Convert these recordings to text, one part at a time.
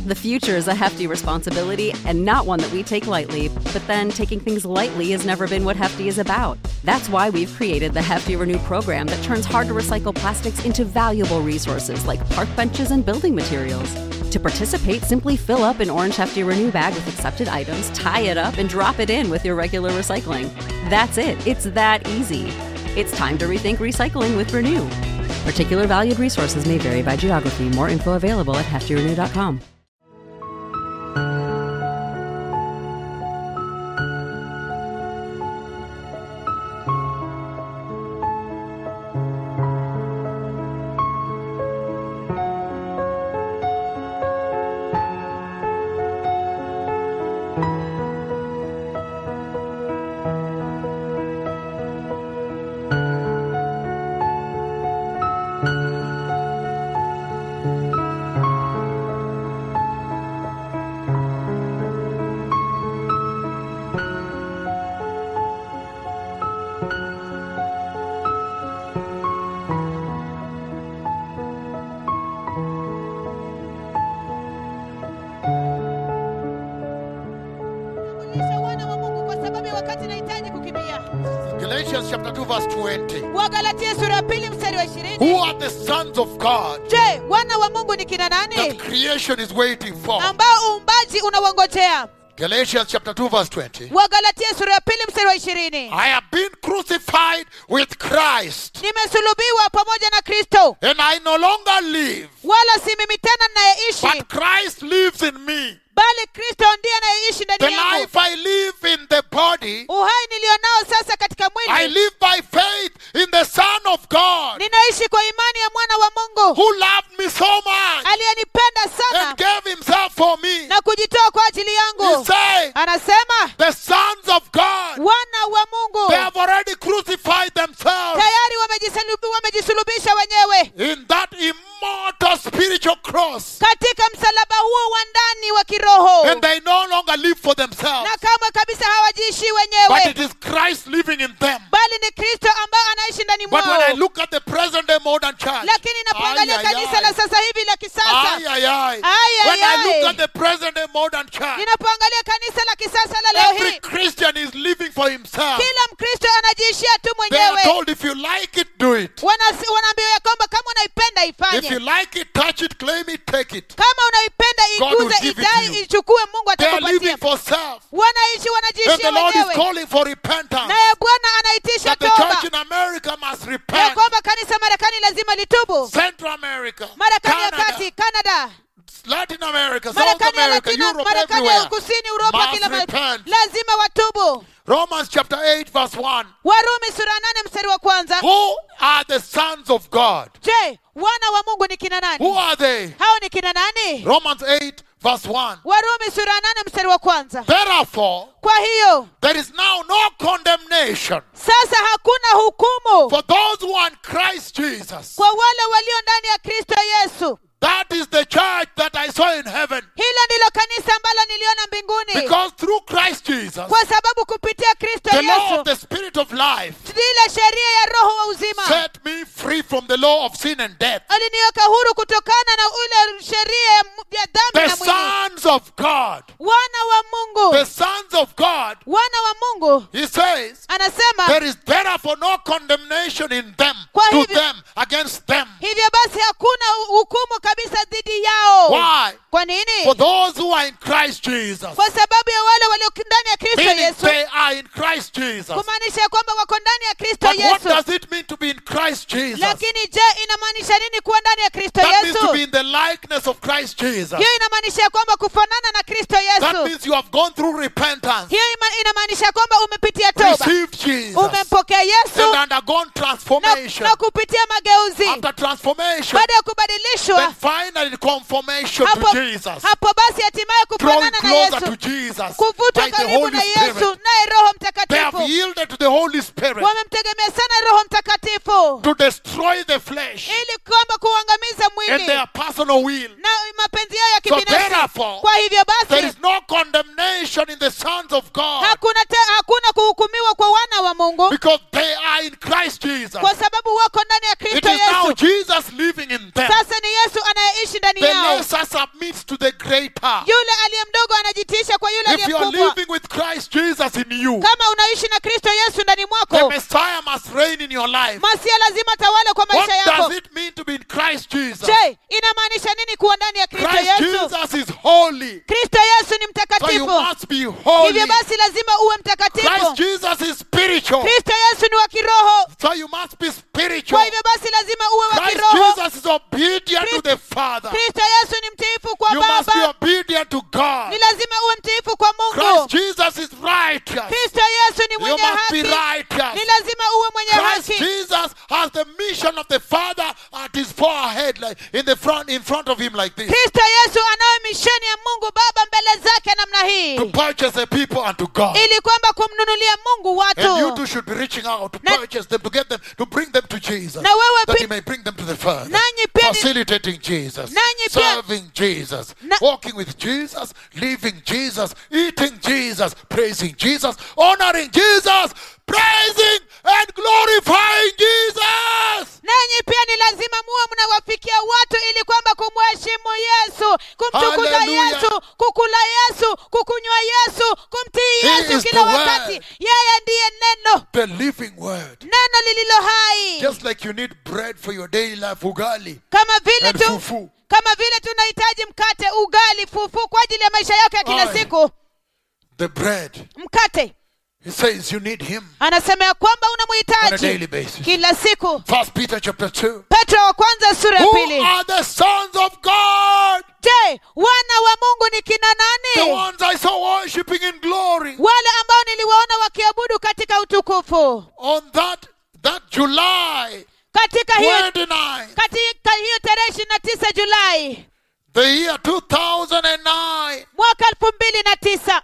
The future is a hefty responsibility and not one that we take lightly, but then taking things lightly has never been what Hefty is about. That's why we've created the Hefty Renew program that turns hard-to-recycle plastics into valuable resources like park benches and building materials. To participate, simply fill up an orange Hefty Renew bag with accepted items, tie it up, and drop it in with your regular recycling. That's it. It's that easy. It's time to rethink recycling with Renew. Particular valued resources may vary by geography. More info available at heftyrenew.com. Galatians chapter 2 verse 20. Wagalatia sura ya pili mstari wa 20. Who are the sons of God Je, wana wa Mungu ni kina that nani creation is waiting for? ambao uumbaji unawangojea? Galatians chapter 2 verse 20. Wagalatia sura ya pili mstari wa 20. I have been crucified with Christ, Nimesulubiwa pamoja na Kristo, and I no longer live, wala si mimi tena ninayeishi, but Christ lives in me. bali Kristo ndiye anayeishi The ndani yangu. life I live in the body, Uhai nilionao sasa katika I mwili, live by faith in the Son of God, ninaishi kwa imani ya mwana wa Mungu who loved me so much aliyenipenda sana and gave himself for me. na kujitoa kwa ajili He yangu. said, Anasema the sons of God, wana wa Mungu they have already crucified themselves tayari wamejisulubisha wenyewe in that immortal spiritual cross, katika msalaba huo wa ndani wa kiroho, and they no longer live for themselves, na kamwe kabisa hawajiishi but wenyewe, it is Christ living in them. bali ni Kristo ambaye anaishi ndani But when I mwao. look at the present day modern church, Lakini napoangalia kanisa la sasa hivi la kisasa, when I look at the present day modern church, ninapoangalia kanisa la kisasa la leo every hii, Christian is living for himself. kila Mkristo anajiishia tu They are mwenyewe. told, if you like it, do it. Wanaambiwa ya kwamba kama unaipenda If you ifanye, like it, touch it, claim it, take it. kama unaipenda God will iguze, give it idai, to you. ichukue, Mungu They are living atakupatia. for self. Wanaishi, And the wanajiishia Lord is wenyewe, calling for repentance. naye Bwana anaitisha That the church toba, in America must ya repent. kwamba kanisa Marekani lazima litubu. Central America, Marekani ya Canada, kati, Canada, Latin America, South Marekani ya America, Latino, Europe, Marekani ya everywhere. kusini, Uropa, Must kila mahali repent. lazima watubu. Romans chapter 8 verse 1. Warumi sura 8 mstari wa kwanza. Who are the sons of God? Je, wana wa Mungu ni kina Who nani? are they? Hao ni kina nani? Romans 8 verse 1. Warumi sura 8 mstari wa kwanza. Therefore, Kwa hiyo there is now no condemnation sasa hakuna hukumu for those who are in Christ Jesus. kwa wale walio ndani ya Kristo Yesu. That is the church that I saw in heaven. Hilo ndilo kanisa ambalo niliona mbinguni, Because through Christ Jesus, kwa sababu kupitia Kristo the law of Yesu, the Spirit of life ile sheria ya roho wa uzima set me free from the law of sin and death. aliniweka huru kutokana na ule sheria ya dhambi The na mwili. sons of God, Wana wa Mungu, the sons of God, wana wa Mungu, he says, anasema there is therefore no condemnation in them, Kwa to hivyo- them, against them. hivyo basi hakuna hukumu kabisa dhidi yao. Why? Kwa nini? For those who are in Christ Jesus. Kwa sababu ya wale walio ndani ya Kristo Meaning Yesu, they are in Christ Jesus. kumaanisha ya kwamba wako ndani ya Kristo But what Yesu. does it mean to be in Christ Jesus? Lakini je, inamaanisha nini kuwa ndani ya Kristo That means to be Yesu? in the likeness of Christ Jesus. Hiyo inamaanisha ya kwamba kufanana na Kristo That Yesu. means you have gone through repentance, Hiyo inamaanisha kwamba umepitia toba, received Jesus, umempokea and Yesu undergone transformation. na kupitia mageuzi. After transformation, Baada ya kubadilishwa, then finally conformation hapo, to Jesus. hapo basi hatimaye Drawing kufanana na closer to Yesu, Jesus kuvutwa by the karibu Holy na Yesu Spirit. naye Roho They have Mtakatifu. yielded to the Holy Spirit Wamemtegemea sana Roho Mtakatifu to destroy the flesh ili kwamba kuangamiza and mwili their personal will. na mapenzi yao ya So kibinafsi. therefore, Kwa hivyo there basi is no condemnation in the sons of God hakuna kuhukumiwa kwa wana wa Mungu, because they are in Christ Jesus. kwa sababu wako ndani ya It Kristo is now Yesu. Jesus living in them. Sasa ni Yesu anayeishi ndani The yao. lesser lesser submits to the greater. Yule aliye mdogo anajitisha kwa yule If aliye you are mkubwa. living with Christ Jesus in you, Kama unaishi na Kristo Yesu ndani the mwako, Messiah must reign in your life. Masia lazima tawale kwa What maisha yako. does it mean to be in Christ Jesus? Je, inamaanisha nini kuwa ndani ya Kristo Christ Yesu? Jesus is holy. Kristo Yesu ni So you mtakatifu. must be holy. Hivyo basi lazima uwe mtakatifu. Christ Jesus is spiritual. Kristo Yesu ni wa kiroho. So you must be Kwa spiritual. hivyo basi lazima uwe wa Christ kiroho. Jesus is obedient to the Father. Kristo Yesu ni mtiifu kwa You must be Baba. obedient to God. Ni lazima uwe mtiifu kwa Christ Mungu. Jesus is righteous. Kristo Yesu ni You mwenye must be haki. righteous. Ni lazima uwe mwenye Christ haki. Jesus has the mission of the Father at his forehead, like in front of him like this. Kristo Yesu anayo misheni ya Mungu Baba mbele zake namna hii. To purchase the people unto God. Ili kwamba kumnunulia Mungu And you watu. too should be reaching out to Na- purchase them, to get them, to bring them to Jesus. Na wewe That pi- he may bring them to the Father. Nanyi pia ni- Facilitating Jesus. Nanyi pia- Serving Jesus. Na- Walking with Jesus. Living Jesus. Eating Jesus. Praising Jesus. Honoring Jesus. Praising and glorifying Jesus. Nanyi pia ni lazima muwe mnawafikia watu ili kwamba kumheshimu Yesu, kumtukuza Hallelujah. Yesu, kukula Yesu, kukunywa Yesu, kumtii He Yesu is kila the wakati. word. Yeye ndiye neno, The living word. neno lililo hai. Just like you need bread for your daily life, ugali Kama vile and tu fufu. kama vile tunahitaji mkate, ugali, fufu kwa ajili ya maisha yako ya kila Aye. siku. The bread. Mkate He says you need him anasema ya kwamba on a daily unamhitaji basis. kila siku. 1 Peter chapter 2. Petro wa kwanza sura ya Who pili. are the sons of God? Je, wana wa Mungu ni kina The nani? ones I saw worshiping in glory Wale ambao niliwaona wakiabudu katika utukufu. on that July Katika hiyo 29, tarehe 29 Julai the year 2009, mwaka 2009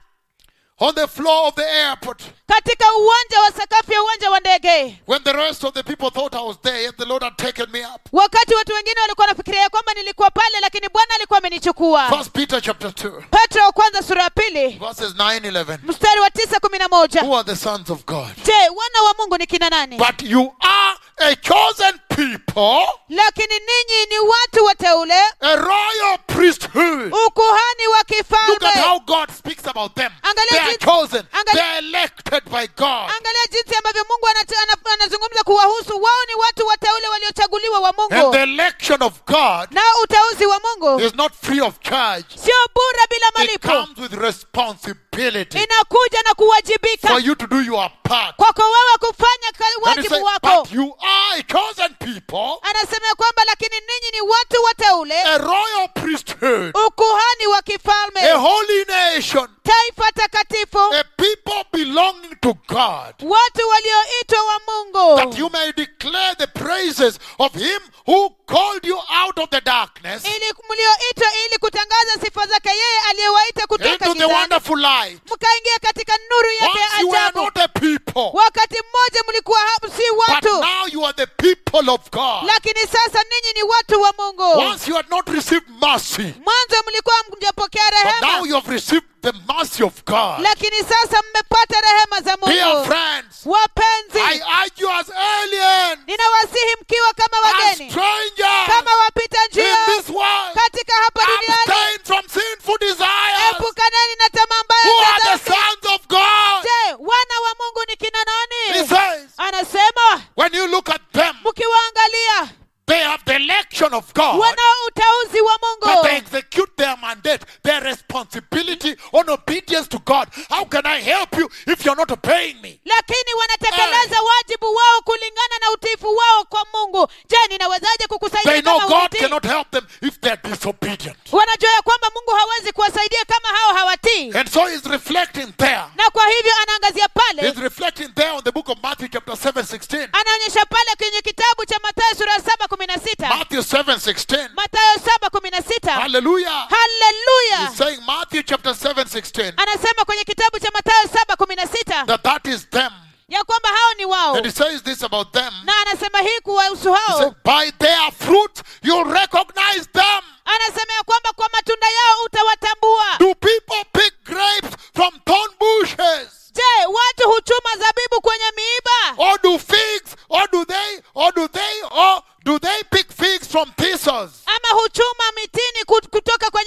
on the floor of the airport, katika uwanja wa sakafu ya uwanja wa ndege, when the rest of the people thought I was there, yet the Lord had taken me up. wakati watu wengine walikuwa wanafikiria kwamba nilikuwa pale, lakini Bwana alikuwa amenichukua. 1 Peter chapter 2, Petro wa kwanza sura ya pili verses 9-11. mstari wa 9-11. Who are the sons of God? Je, wana wa Mungu ni kina nani? But you are a chosen people, Lakini ninyi ni watu wateule, a royal priesthood. ukuhani wa Look at kifalme. how God speaks about them. Angalia They are jinsi- chosen. angalia- They are elected by God. Angalia jinsi ambavyo Mungu anazungumza kuwahusu wao. Ni watu wateule waliochaguliwa wa And Mungu, the election of God na uteuzi wa Mungu is not free of charge. sio bure bila It malipo, comes with responsibility inakuja na kuwajibika for you to do your part. kwako wewe kufanya And he wajibu says, wako. but you are a chosen people, Anasema ya kwamba lakini ninyi ni watu wateule, a royal priesthood, ukuhani wa a kifalme, holy nation, taifa takatifu, a people belonging to God, watu walioitwa wa that Mungu, you may declare the praises of him who called you out of the darkness ili mlioitwa ili kutangaza sifa zake yeye aliyewaita kutoka into the gizani wonderful light. mkaingia katika nuru yake Once ya you were ajabu. not a people, Wakati mmoja mlikuwa si but watu, now you are the people of God. lakini sasa ninyi ni watu wa Mungu. Once you had not received mercy, Mwanzo mlikuwa mjapokea but now rehema, you have received the mercy of God. lakini sasa mmepata rehema za Dear Mungu. friends, I Wapenzi, urge you as aliens, ninawasihi mkiwa kama as wageni, strangers kama wapita in njia this world, katika hapa duniani, abstain from sinful desires. epukaneni na tamaa Who mbaya are za the dhambi. sons of God? Je, wana wa Mungu ni kina He nani? says, Anasema when you look at them, mkiwaangalia, they have the election of God, wanao uteuzi wa but they Mungu, execute their mandate, their responsibility on obedience to God. How can I help you if you're not obeying me? lakini wanatekeleza wajibu wao kulingana na utiifu wao kwa Mungu. Je, ninawezaje kukusaidia They know kama God hutii? cannot help them if they're disobedient. Wanajua ya kwamba Mungu hawezi kuwasaidia kama hao hawatii, And so he's reflecting there. na kwa hivyo anaangazia pale, He's reflecting there on the book of Matthew chapter 7:16. anaonyesha pale kwenye kitabu cha Mathayo sura ya 7:16. Matthew 7:16. Mathayo 7:16. Hallelujah. Haleluya! He's saying Matthew chapter 7:16 Anasema kwenye kitabu cha Mathayo 7:16 that is them. ya kwamba hao ni wao, And he says this about them. na anasema hii kuwahusu He hao. said, by their fruit you'll recognize them. Anasema ya kwamba kwa matunda yao utawatambua. Do people pick grapes from thorn bushes? Je, watu huchuma zabibu kwenye miiba, Or do figs, or do they pick figs from thistles? ama huchuma mitini kutoka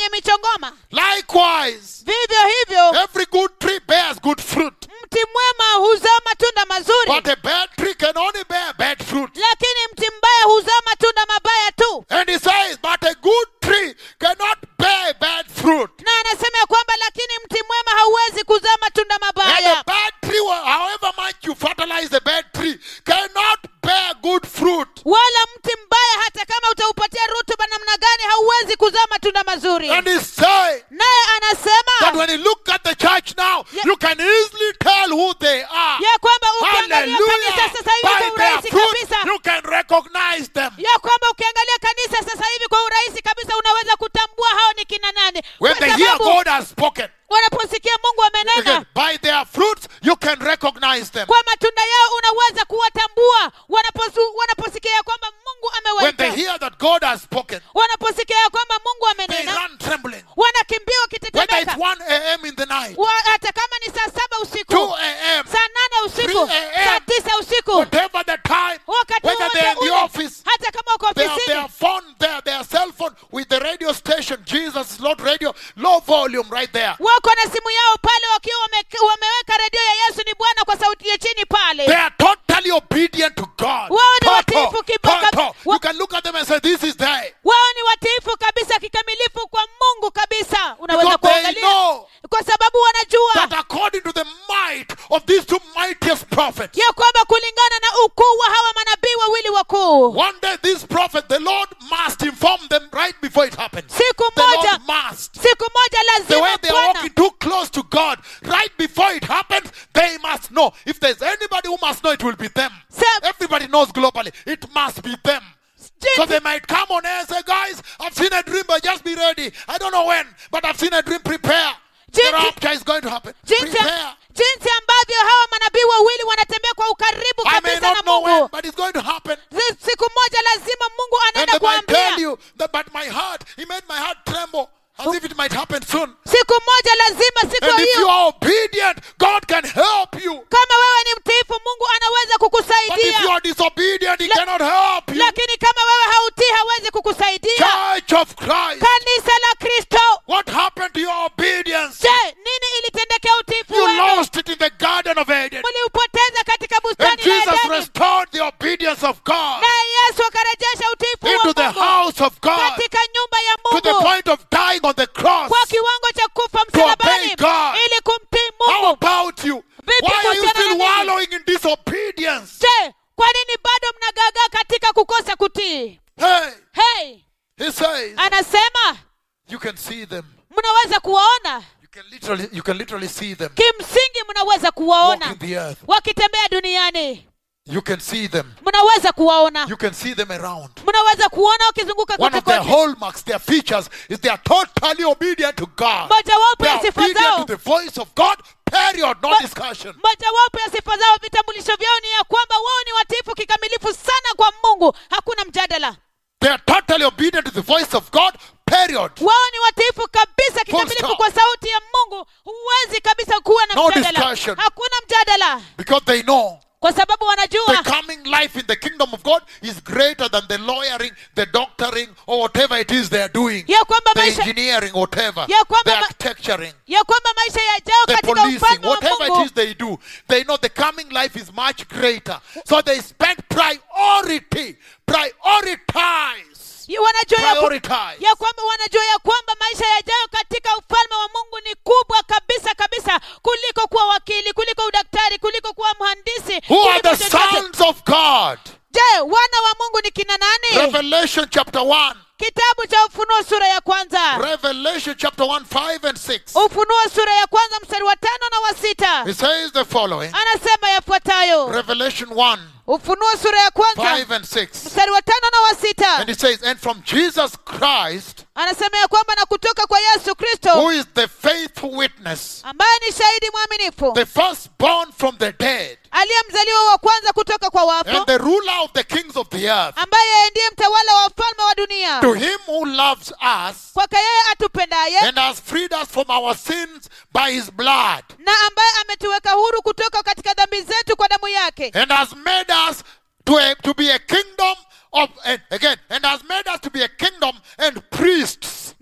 Likewise, vivyo hivyo every good tree bears good fruit. mti mwema huzaa matunda mazuri, But a bad tree can only bear bad fruit. lakini mti mbaya huzaa matunda mabaya tu. And he says, but a good tree cannot bear bad fruit. Na anasema ya kwamba lakini mti mwema hauwezi kuzaa matunda And mabaya. a bad tree, however much you fertilize a bad tree, cannot bear good fruit. Wala mti mbaya hata kama utaupatia rutuba namna gani hauwezi kuzaa matunda mazuri. And he's saying Naye that anasema when you look at the church now, Yeah. you can easily tell who they are. ya kwamba ukiangalia Hallelujah. kanisa sasa hivi kwa By their urahisi fruit, kabisa, you can recognize them. ya kwamba ukiangalia kanisa sasa hivi kwa urahisi kabisa unaweza kutambua hao ni kina nani, When kwa they hear sababu God has spoken, wanaposikia Mungu amenena. again, by their fruits, you can recognize them. Kwa matunda yao unaweza kuwatambua. Wanaposikia ya kwamba Mungu When they amewaita, hear that God has spoken, wanaposikia ya kwamba Mungu they amenena, run trembling. wanakimbia Whether it's wakitetemeka. 1 a.m. in the night, Hata kama ni saa 7 usiku, 2 a.m., saa 8 usiku, 3 a.m., saa 9 usiku, whatever the time, wakati whether they're in wowote the ule, office, hata kama uko they have ofisini, their phone there, their cell phone with the radio station, Jesus Lord Radio, low volume right there. wako na simu yao pale wakiwa wameweka redio ya Yesu ni Bwana kwa sauti ya chini pale. They are totally obedient to God. Wao ni Total, watiifu kibaka. total. You can look at them and say, this is they. Wao ni watiifu kabisa kikamilifu kwa Mungu kabisa. Unaweza Because they kuangalia know kwa sababu wanajua that according to the might of these two mightiest prophets, ya kwamba kulingana na ukuu wa hawa manabii wawili wakuu, one day these prophets, the Lord must inform them right before it happens. siku The Lord moja must. The way lazima they are walking too close to God, right before it happens, they must know. If there's anybody who must know, it will be them. Everybody knows globally. It must be them. So they might come on air and say, guys, I've seen a dream, but just be ready. I don't know when, but I've seen a dream. Prepare. The rapture is going to happen. Prepare. jinsi ambavyo hawa manabii wawili wanatembea kwa ukaribu I may kabisa na not know when, Mungu. but it's going to happen. Siku moja lazima Mungu And anaenda they might tell kuambia. you that, but my heart, he made my heart tremble as if it might happen soon. Siku moja lazima, siku And if you hiyo are obedient, God can help you. kama wewe ni mtiifu Mungu anaweza But if you kukusaidia. are disobedient, he cannot help you. Lakini kama wewe hautii hawezi kukusaidia. Church of Christ, Kanisa la Kristo, what happened to your obedience? je, nini ilitendekea utiifu You wenu? lost it in the Garden of Eden. Mliupoteza katika And bustani la Jesus Edeni. restored the obedience of God Naye Yesu akarejesha utiifu into the wa Mungu house of God katika nyumba ya to the Mungu point of dying on the cross. kwa kiwango cha kufa obey msalabani God. ili kumtii How Mungu. about you? Vipi Why are you kuhusiana still na mimi? wallowing in disobedience? Je, kwa nini bado mnagagaa katika kukosa kutii? Hey, Hey, he says, anasema you can see them. mnaweza kuwaona, You can literally see them kimsingi mnaweza kuwaona walking the earth. wakitembea duniani. You can see them. Mnaweza kuwaona, You can see them around. mnaweza kuona wakizunguka One of their kote. hallmarks, their features, is they are totally obedient to God. Mojawapo They ya are sifa obedient zao, to the voice of God, period, no discussion. mojawapo ya sifa zao, vitambulisho vyao ni ya kwamba wao ni watiifu kikamilifu sana kwa Mungu, hakuna mjadala. They are totally obedient to the voice of God, period. Wao ni watiifu kabisa kikamilifu stop. kwa sauti ya Mungu. Huwezi kabisa kuwa na No mjadala. discussion. Hakuna mjadala, Because they know kwa sababu the wanajua coming life in the kingdom of God is greater than the lawyering, the doctoring, or whatever it is they are doing. ya kwamba The maisha engineering, whatever. Ya kwamba The ma- architecturing, maisha yajao the katika policing, ufalme wa whatever it Mungu. is they do. They know the coming life is much greater. So they spend prioritize. Prioritize. Wanajua ya kwamba maisha yajayo katika ufalme wa Mungu ni kubwa kabisa kabisa kuliko kuwa wakili, kuliko udaktari, kuliko kuwa mhandisi. Who are kuliko the chochote. sons of God? Je, wana wa Mungu ni kina nani? Revelation chapter 1. Kitabu cha Ufunuo sura ya kwanza. Revelation chapter 1, 5 and 6. Ufunuo sura ya kwanza mstari wa 5 na wa 6. It says the following. Anasema yafuatayo. Revelation 1, Ufunuo sura ya kwanza 5 and 6. mstari wa 5 na wa 6. And it says, and from Jesus Christ, Anasema ya kwamba na kutoka kwa Yesu Kristo who is the faithful witness, ambaye ni shahidi mwaminifu, the firstborn from the dead, aliyemzaliwa wa kwanza kutoka kwa wafu, and the ruler of the kings of the earth, ambaye ndiye mtawala wa wafalme wa dunia. to him who loves us Kwake yeye atupendaye and has freed us from our sins by his blood, na ambaye ametuweka huru kutoka katika dhambi zetu kwa damu yake, and has made us to be a kingdom of, and again, and has made us to be a kingdom and priests.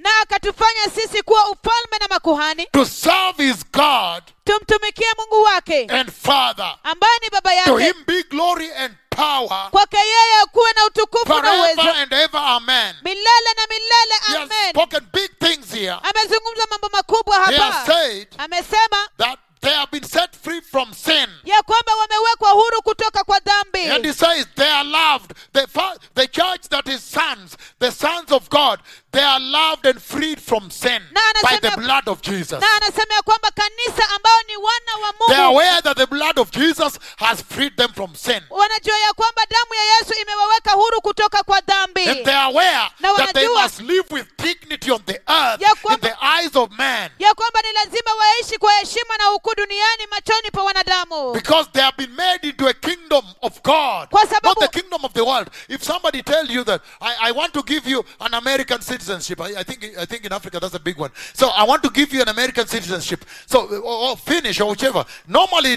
na akatufanya sisi kuwa ufalme na makuhani, to serve his God tumtumikie Mungu wake and Father. ambaye ni baba To yake. him be glory and power Kwake yeye kuwe na utukufu na forever uwezo and ever. Amen. milele na milele. He has Amen. spoken big things here. Amezungumza mambo makubwa He has hapa. said Amesema that they have been set free from sin. ya kwamba wamewekwa huru kutoka kwa dhambi. And he says they are loved. The church that is sons, the sons of God, they are loved and freed from sin Na by anasema- the blood of Jesus. Na anasema ya kwamba kanisa ambao ni wana wa They are Mungu aware that the blood of Jesus has freed them from sin. wanajua ya kwamba damu ya Yesu imewaweka huru kutoka kwa dhambi. And they are aware Na that they wanajua- must live with dignity on the earth Ya in kwamba- the eyes of man. ya kwamba ni lazima waishi kwa heshima na ukuu duniani machoni pa wanadamu, Because they have been made into a kingdom of God, Kwa not sababu- the kingdom of the world. If somebody tells you that I want to give you an American citizenship, I think in Africa that's a big one. So I want to give you an American citizenship. So or Finnish or whichever. Normally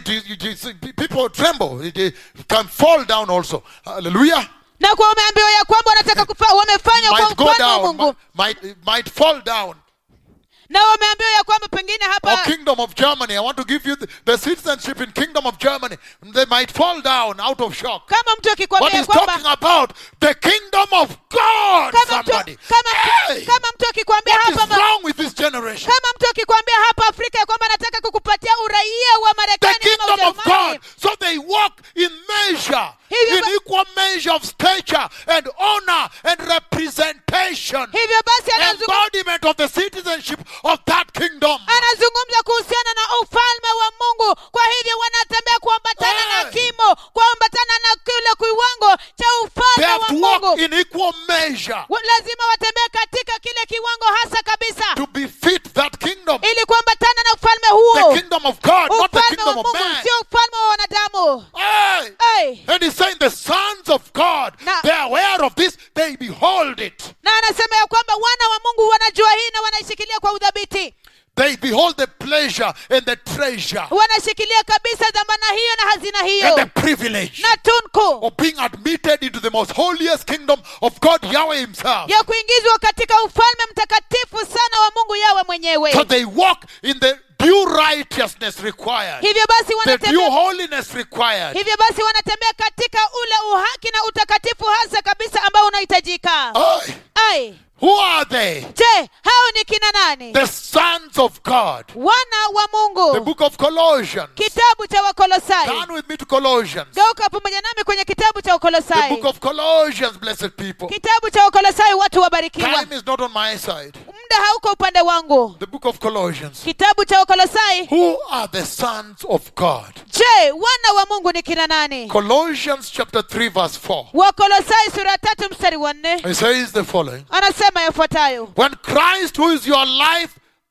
people tremble. It can fall down also. Hallelujah. na kwa wameambiwa ya kwamba wanataka wamefanya kwa Might go ufalme wa down. Mungu, Might fall down. na wameambiwa ya kwamba pengine Or hapa kingdom of Germany. I want to give you the citizenship in kingdom of Germany. They might fall down out of shock. kama mtu But akikwambia he's kwamba talking about the kingdom of God. Somebody. Hey! kama mtu akikwambia What is hapa wrong with this generation? kama mtu akikwambia hapa Afrika ya kwamba anataka kukupatia uraia wa The Marekani ama kingdom of Ujerumani, God. So they walk in measure, Hivyo in ba- equal measure of stature and honor and representation. hivyo basi Embodiment of the citizenship of that kingdom. anazungumza kuhusiana na ufalme wa Mungu. Kwa hivyo wanatembea kuambatana na Hey. kimo, kuambatana na kile kiwango cha They ufalme have wa to walk Mungu. in equal measure Lazima watembee katika kile kiwango hasa kabisa, to befit that kingdom. ili kuambatana na ufalme The huo. kingdom of God, not the Ufalme wa kingdom of Mungu man. sio ufalme wa wanadamu. Hey! Hey. And he's saying the sons of God, Na- they're aware of this, they behold it. Na anasema ya kwamba wana wa Mungu wanajua hii na wanaishikilia kwa udhabiti. They behold the pleasure and the treasure Wanashikilia kabisa dhamana hiyo na hazina and the hiyo privilege na tunku of being admitted into the most holiest kingdom of God, Yahweh himself. ya kuingizwa katika ufalme mtakatifu sana wa Mungu Yawe mwenyewe. So they walk in the due righteousness required, Hivyo basi the due wanatembea holiness required. hivyo basi wanatembea katika ule uhaki na utakatifu hasa kabisa ambao unahitajika. Aye. Ai, Who are they? je, hao ni kina nani? The sons of God. Wana wa The Mungu. book of Colossians. Kitabu cha Wakolosai. Turn with me to Colossians. Geuka pamoja nami kwenye kitabu cha The book Wakolosai. of Colossians, blessed people. Kitabu cha Wakolosai, watu wabarikiwa. Time is not on my side. Muda hauko upande wangu. The book of Colossians. Kitabu cha Wakolosai. Who are the sons of God? Je, wana wa Mungu ni kina nani? Colossians chapter 3 verse 4. Wakolosai sura 3 mstari wa 4. It says the following. Anasema yafuatayo: When Christ, who is your life,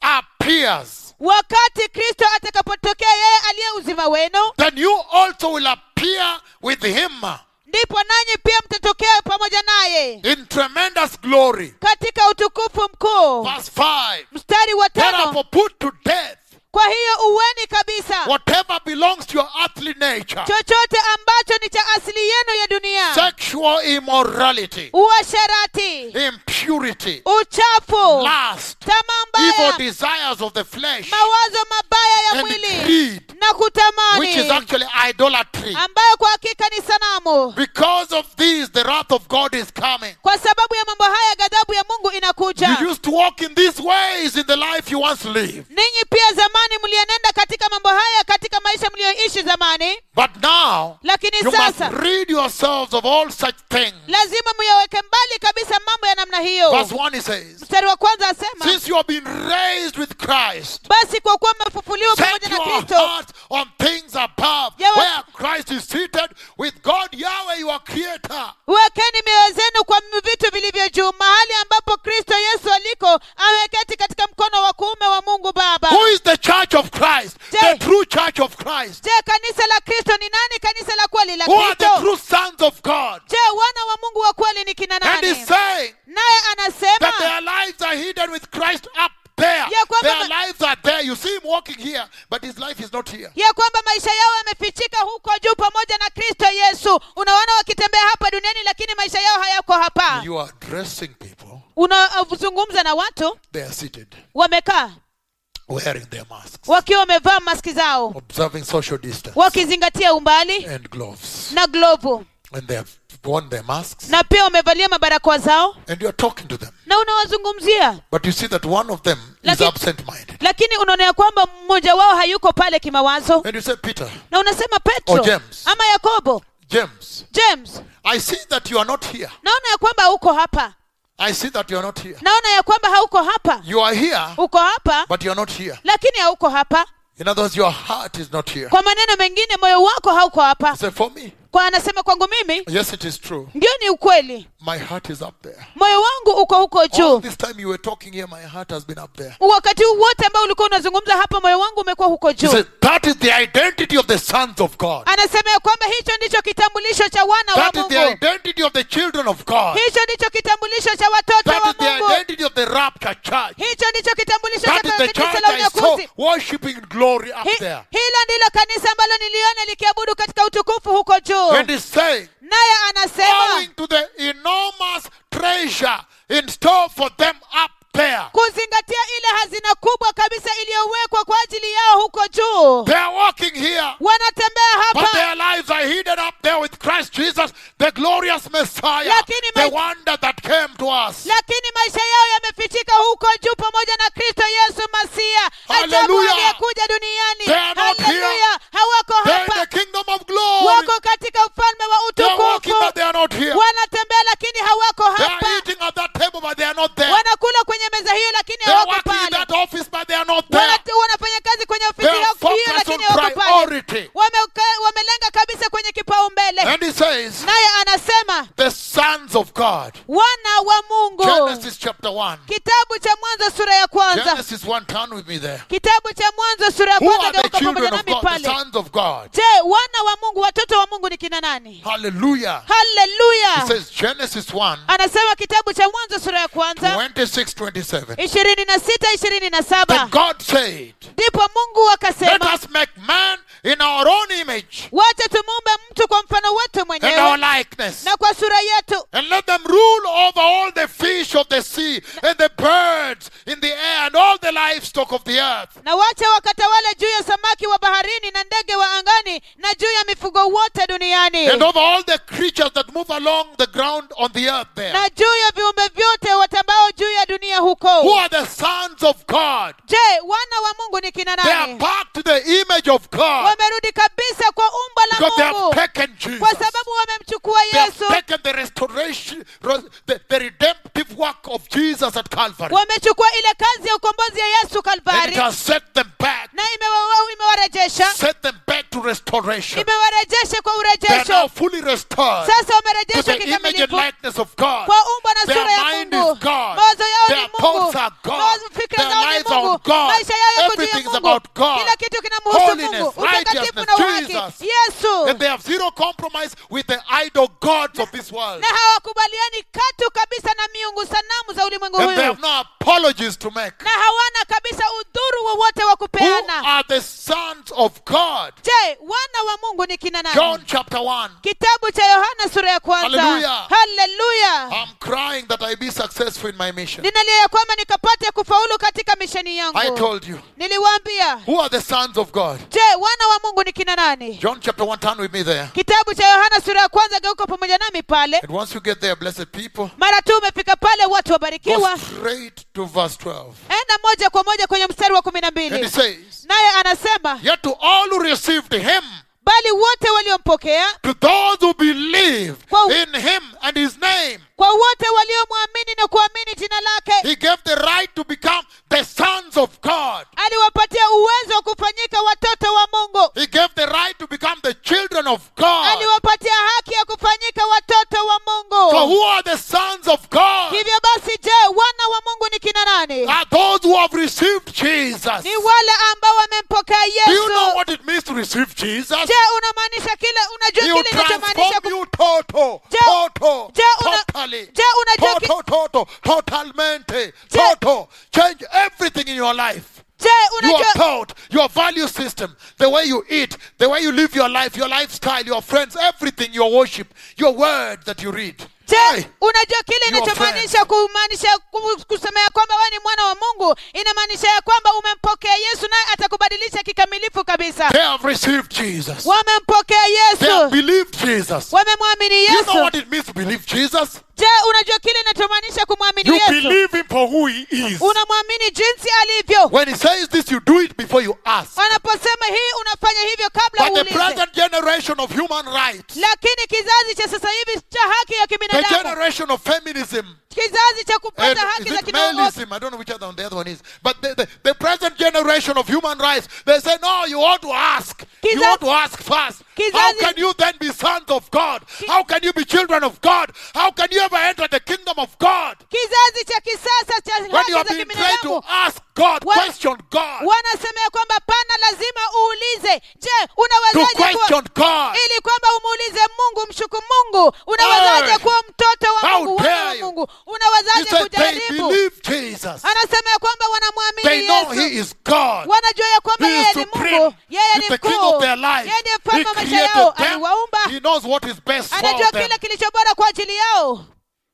appears, wakati Kristo atakapotokea, yeye aliye uzima wenu, then you also will appear with him ndipo nanyi pia mtatokea pamoja naye in tremendous glory. katika utukufu mkuu. Verse 5. Mstari wa 5: Therefore put to death kwa hiyo uweni kabisa whatever belongs to your earthly nature, chochote ambacho ni cha asili yenu ya dunia: sexual immorality, uasherati, impurity, uchafu, lust, tamaa evil mbaya, desires of the flesh, mawazo mabaya ya and mwili greed, na which is kutamani, actually idolatry. ambayo kwa hakika ni sanamu. Because of these, the wrath of God is coming. Kwa sababu ya mambo haya, ghadhabu ya Mungu inakuja. You used to walk in these ways in the life you once lived. Ninyi pia zamani mlienenda katika mambo haya katika maisha mlioishi zamani, But now, lakini you must sasa rid yourselves of all such things. lazima muyaweke mbali kabisa mambo ya namna hiyo. Verse 1 he says, Mstari wa kwanza asema: since you have been raised with Christ, basi kwa kuwa mmefufuliwa set pamoja na your Kristo, hearts on things above, Yawe- where Christ is seated with God, Yahweh, your creator. wekeni mioyo zenu kwa vitu vilivyo juu, mahali ambapo Kristo Yesu aliko ameketi katika mkono wa kuume wa Mungu Baba. Who is the church of Christ? Je- The true church of Christ. Je, kanisa la Kristo ni nani? Kanisa la kweli la Who are the Kristo. true sons of God? Je, wana wa Mungu wa kweli ni kina And nani? he's saying Naye that anasema their lives are hidden with Christ up there. Ya kwamba Their lives are there. You see him walking here, but his life is not here. ya kwamba maisha yao yamefichika huko juu pamoja na Kristo Yesu. Unaona wakitembea hapa duniani, lakini maisha yao hayako hapa. You are addressing people unazungumza na watu they are seated, wamekaa wearing their masks, wakiwa wamevaa maski zao, observing social distance, wakizingatia umbali and gloves. na glovu, And they have worn their masks, na pia wamevalia mabarakoa zao, and you are talking to them. na unawazungumzia. But you see that one of them is Lakini- absent-minded. Lakini unaona ya kwamba mmoja wao hayuko pale kimawazo, And you say, Peter, na unasema Petro Or James. ama Yakobo, James, James, I see that you are not here. naona ya kwamba hauko hapa, I see that you are not here. naona ya kwamba hauko hapa. You are here, Uko hapa but you are not here. lakini hauko hapa. In other words, your heart is not here. Kwa maneno mengine, moyo wako hauko hapa. You say, for me, Kwa anasema kwangu mimi, yes, it is true. ndio ni ukweli, My heart is up there. moyo wangu uko huko All juu. this time you were talking here, my heart has been up there. Wakati huu wote ambao ulikuwa unazungumza hapa, moyo wangu umekuwa huko He juu. says, that is the identity of the sons of God. Anasema ya kwamba hicho ndicho kitambulisho cha wana wa That is the Mungu. identity of the children of God. Hicho ndicho kitambulisho cha watoto That wa is the Mungu. identity of the rapture church. Hicho ndicho kitambulisho cha That is the kanisa church la I saw unyakuzi. worshiping in glory up there. Hilo ndilo kanisa ambalo niliona likiabudu katika utukufu huko juu. And he's saying, Naye anasema owing to the enormous treasure in store for them up there. kuzingatia ile hazina kubwa kabisa iliyowekwa kwa ajili yao huko juu. They are walking here, Wanatembea but hapa, their lives are hidden up there with Christ Jesus, the glorious Messiah, Lakini the ma- wonder that came to us. lakini maisha yao yamefichika huko juu pamoja na Kristo Yesu Masia, ajabu Hallelujah. aliyekuja duniani. They are not Haleluya, hawako They're in hapa, the kingdom of glory. wako katika ufalme wa They are walking, utukufu. but they are not here. Wanatembea lakini hawako They are hapa, eating at that table, but they are not there. wanakula kwenye meza hiyo lakini They are hawako working in pale. that office, but they are not there. Wanafanya kazi kwenye ofisi They are yao hiyo focused lakini on hawako pale. priority. Wamelenga kabisa kwenye kipaumbele. And he says, Naye anasema the sons of God. wana wa Mungu. Genesis chapter 1. Kitabu cha Mwanzo sura ya kwanza. Genesis 1, turn with me there. Kitabu cha Mwanzo sura ya Who kwanza, are the geuka pamoja children of nami God, the pale. sons of God? Je, wana wa Mungu, watoto wa Mungu ni kina nani? Hallelujah. He Haleluya. says, Genesis 1, Anasema kitabu cha Mwanzo sura ya kwanza 26-27. 26-27. Then God said, Ndipo Mungu let akasema, us make man in our own image wacha tumuumbe mtu kwa mfano wetu and our mwenyewe likeness, na kwa sura yetu, and let them rule over all the fish of the sea and the birds in the air and all the livestock of the earth. na wacha wakatawale juu ya samaki wa baharini na ndege wa angani na juu ya mifugo wote duniani And over all the creatures that move along the ground on the earth there. na juu ya viumbe vyote watambao juu ya dunia Who huko. are the sons of God? Je, wana wa Mungu ni kina They are nani? back to the image of God Wamerudi kabisa kwa umbo because they la have Mungu taken Jesus. kwa sababu wamemchukua They have Yesu. taken the restoration, the redemptive work of Jesus at Calvary. Wamechukua ile kazi ya ukombozi ya Yesu And it Kalvari has set them back. na imewarejesha, Set them back to restoration. imewarejesha kwa They are now urejesho. fully restored Sasa to wamerejeshwa the image and kikamilifu likeness of God. kwa umbo na Their sura ya mind Mungu. is God. Mawazo yao Their ni Mungu. thoughts are God. Fikra Their zao ni lives are Mungu. on God. Maisha yao yako juu ya Everything is Mungu. about God. Kila kitu kinamhusu Holiness, Mungu. Utakatifu righteousness, na uhaki. Jesus. Yesu. And they have zero compromise with the idol gods of this world. Na hawakubaliani katu kabisa na miungu sanamu za ulimwengu And they huu. have no apologies to make. Na hawana kabisa udhuru wowote wa Who kupeana. are the sons of God? Je, wana wa Mungu ni kina nani? John chapter 1. Kitabu cha Yohana sura ya kwanza. Hallelujah. Haleluya. I'm crying that I be successful in my mission. Ninalia ya kwamba nikapate kufaulu katika misheni yangu. I told you. Niliwaambia. Who are the sons of God? Je, wana wa Mungu ni kina nani? John chapter 1, turn with me there. Kitabu cha Yohana sura ya kwanza, geuka pamoja nami pale. And once you get there, blessed people, Mara tu umefika pale, watu go wabarikiwa, straight to verse 12. enda moja kwa moja kwenye mstari wa And he 12. says, Naye anasema, yet to all who received him, bali wote waliompokea, to those who believe Wow. in him and his name, kwa wote waliomwamini na kuamini jina lake, he gave the right to become the sons of God. aliwapatia uwezo wa kufanyika watoto wa Mungu. He gave the right to become the children of God. Aliwapatia haki ya kufanyika watoto wa So Mungu. who are the sons of God? Hivyo basi, je, wana wa Mungu ni kina nani? Are those who have received Jesus. Ni wale ambao wamempokea Do you know Yesu. what it means to receive Jesus? Je, unamaanisha kile, unajua He will kile inachomaanisha transform you total, Je- total, je, una- totally, je, unajua ki- totalmente, total. Change everything in your life. Je, Your unajua thought, your value system, the way you eat, the way you live your life, your lifestyle, your friends, everything, your worship, your word that you read. Je, unajua kile inachomaanisha kusema ya kwamba wewe ni mwana wa Mungu? Inamaanisha ya kwamba umempokea Yesu naye atakubadilisha kikamilifu kabisa. They have received Jesus. Wamempokea Yesu. They have believed Jesus. Wamemwamini Yesu. You know what it means to believe Jesus? Je, unajua kile inachomaanisha kumwamini You Yesu? believe him for who he is. Unamwamini jinsi alivyo. When he says this, you do it before you ask. Anaposema hii unafanya hivyo kabla But the uulize. present generation of human rights, Lakini kizazi cha sasa hivi cha haki ya the kibinadamu, generation of feminism, kizazi cha and kupata haki is za it kingono, maleism? I don't know which other one the other one is. But the present generation of human rights, they say, no, you ought to ask. You ought to ask first. How can you then be sons of God? How can you be children of God? How can you ever enter the kingdom of God? kizazi cha kisasa cha When haki you have za been trained to kibinadamu ask God, question God, wanasema ya kwamba pana lazima uulize. Je, to unawezaje question God. ili kwamba umuulize Mungu, mshuku Mungu? Unawezaje kuwa mtoto wa How Mungu, wana dare wa you? Mungu? He Unawezaje said they kujaribu? believe Jesus. Anasema ya kwamba They wanamwamini know he Yesu. is God. Wanajua ya kwamba He yeye is ni supreme. Mungu, yeye He's ni the king mkuu, of their life. yeye ndiye He mfalme wa maisha created yao, them. aliwaumba, He knows what is best for anajua them. kile kilicho bora kwa ajili yao.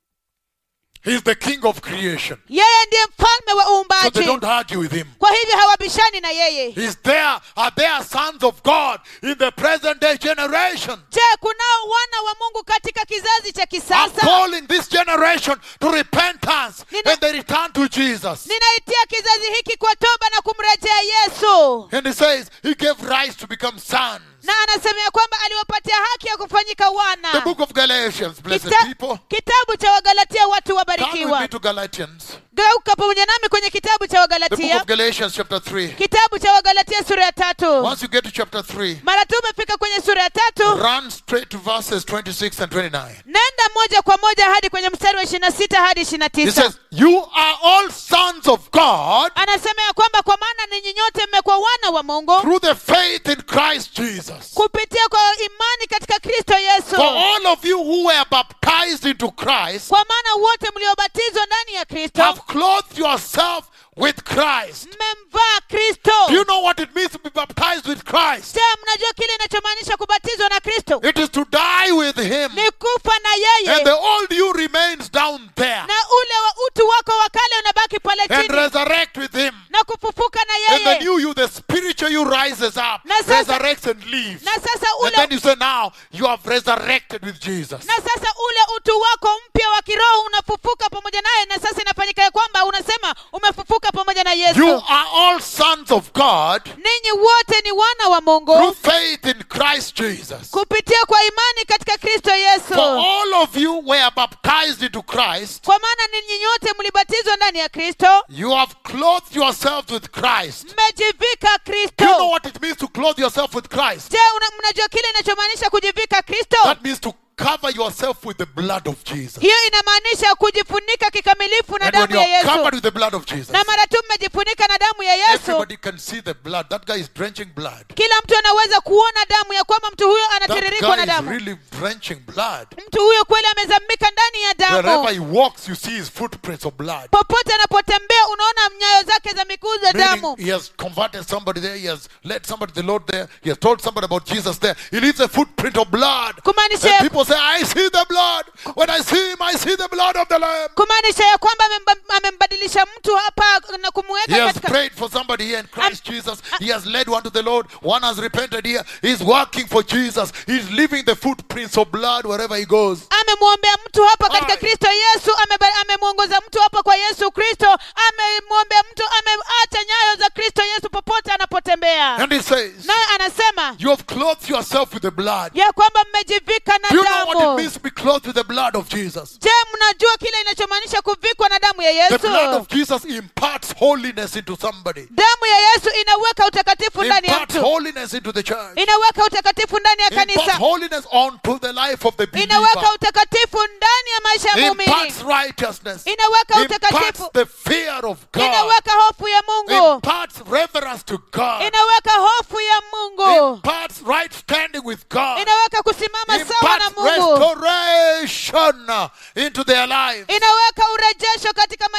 He is the king of creation. Yeye ndiye mfalme wa So they uumbaji, don't argue with him. kwa hivyo hawabishani na yeye. He's there. Are there sons of God in the present day generation? Je, kunao wana wa Mungu katika kizazi cha I'm kisasa? calling this generation to repentance Nina- and they return to Jesus. Ninaitia kizazi hiki kwa toba na kumrejea Yesu. And he says he gave rise to become sons. Na anasema ya kwamba aliwapatia haki ya kufanyika The wana. book of Galatians, blessed people. Kitabu cha Wagalatia, watu Turn with me wabarikiwa. to Galatians. Geuka pamoja nami kwenye kitabu cha The book Wagalatia. of Galatians chapter 3. Kitabu cha Wagalatia sura ya 3. Once you get to chapter 3, Mara tu umefika kwenye sura ya 3, run straight to verses 26 and 29. nenda moja kwa moja hadi kwenye mstari wa 26 hadi He 29. says, you are all sons of God Anasema ya kwamba kwa maana ninyi nyote mmekuwa wana wa Mungu through the faith in Christ Jesus. kupitia kwa imani katika Kristo Yesu. For all of you who were baptized into Christ Kwa maana wote mliobatizwa ndani ya Kristo have clothed yourself with Christ. mmemvaa Kristo. Do you know what it means to be baptized with Christ? Je, mnajua kile inachomaanisha kubatizwa na Kristo? It is to die with him. Ni kufa na And yeye, the old you remains down there. na ule wa utu wako wa kale unabaki pale And chini, resurrect with him. na kufufuka na And the yeye. new you, the spiritual you rises up, Na sasa- resurrects and leaves. Na sasa And then ule you say, now you have resurrected with Jesus. na sasa ule utu wako mpya wa kiroho unafufuka pamoja naye, na sasa inafanyika ya kwamba unasema umefufuka pamoja na Yesu. You are all sons of God Ninyi wote ni wana wa through Mungu faith in Christ Jesus. kupitia kwa imani katika Kristo For Yesu. all of you were baptized into Christ. Kwa maana ninyi nyote mlibatizwa ndani ya Kristo, You have clothed yourselves with Christ. mmejivika Do you know Kristo. what it means to clothe yourself with Christ? Je, mnajua kile inachomaanisha kujivika Kristo? That means to cover yourself with the blood of Jesus. Hiyo inamaanisha kujifunika kikamilifu na And when damu you ya are Yesu. covered with the blood of Jesus, Na mara tu mmejifunika na damu ya Yesu, everybody can see the blood. That guy is drenching blood. kila mtu anaweza kuona damu, ya kwamba mtu huyo That anatiririkwa na guy is damu. really drenching blood. Mtu huyo kweli amezamika ndani ya Wherever damu. he walks, you see his footprints of blood. Popote anapotembea unaona nyayo zake za miguu za Meaning damu. he has converted somebody there. He has led somebody to the Lord there. He has told somebody about Jesus there. He leaves a footprint of blood. Kumaanisha And people say, I see the blood. When I see him, I see the blood of the Lamb. kumaanisha ya kwamba amembadilisha mtu hapa na He kumweka has katika, prayed for somebody here in Christ Jesus. He has led one to the Lord. One has repented here. He's working for Jesus. He's leaving the footprints of blood wherever he goes. amemwombea mtu hapa katika Aye. Kristo Yesu, amemwongoza mtu hapa kwa Yesu Kristo, amemwombea mtu, ameacha nyayo za Kristo Yesu popote anapotembea. And he says, Naye anasema you have clothed yourself with the blood. ya kwamba mmejivika na Do you know what it damu. means to be clothed with the blood of Jesus? Je, mnajua kile inachomaanisha kuvikwa na damu ya The blood Yesu? of Jesus imparts holiness into somebody. Damu ya Yesu inaweka utakatifu ndani ya Imparts mtu, holiness into the church. inaweka utakatifu ndani ya Imparts kanisa, holiness onto the life of the inaweka believer. utakatifu ndani ya maisha ya muumini, Imparts righteousness. inaweka Imparts utakatifu, the fear of God. inaweka hofu ya Mungu, Imparts reverence to God. inaweka hofu ya Mungu, Imparts right standing with God. inaweka kusimama sawa na Imparts Mungu, restoration into their lives. inaweka urejesho katika maisha yao.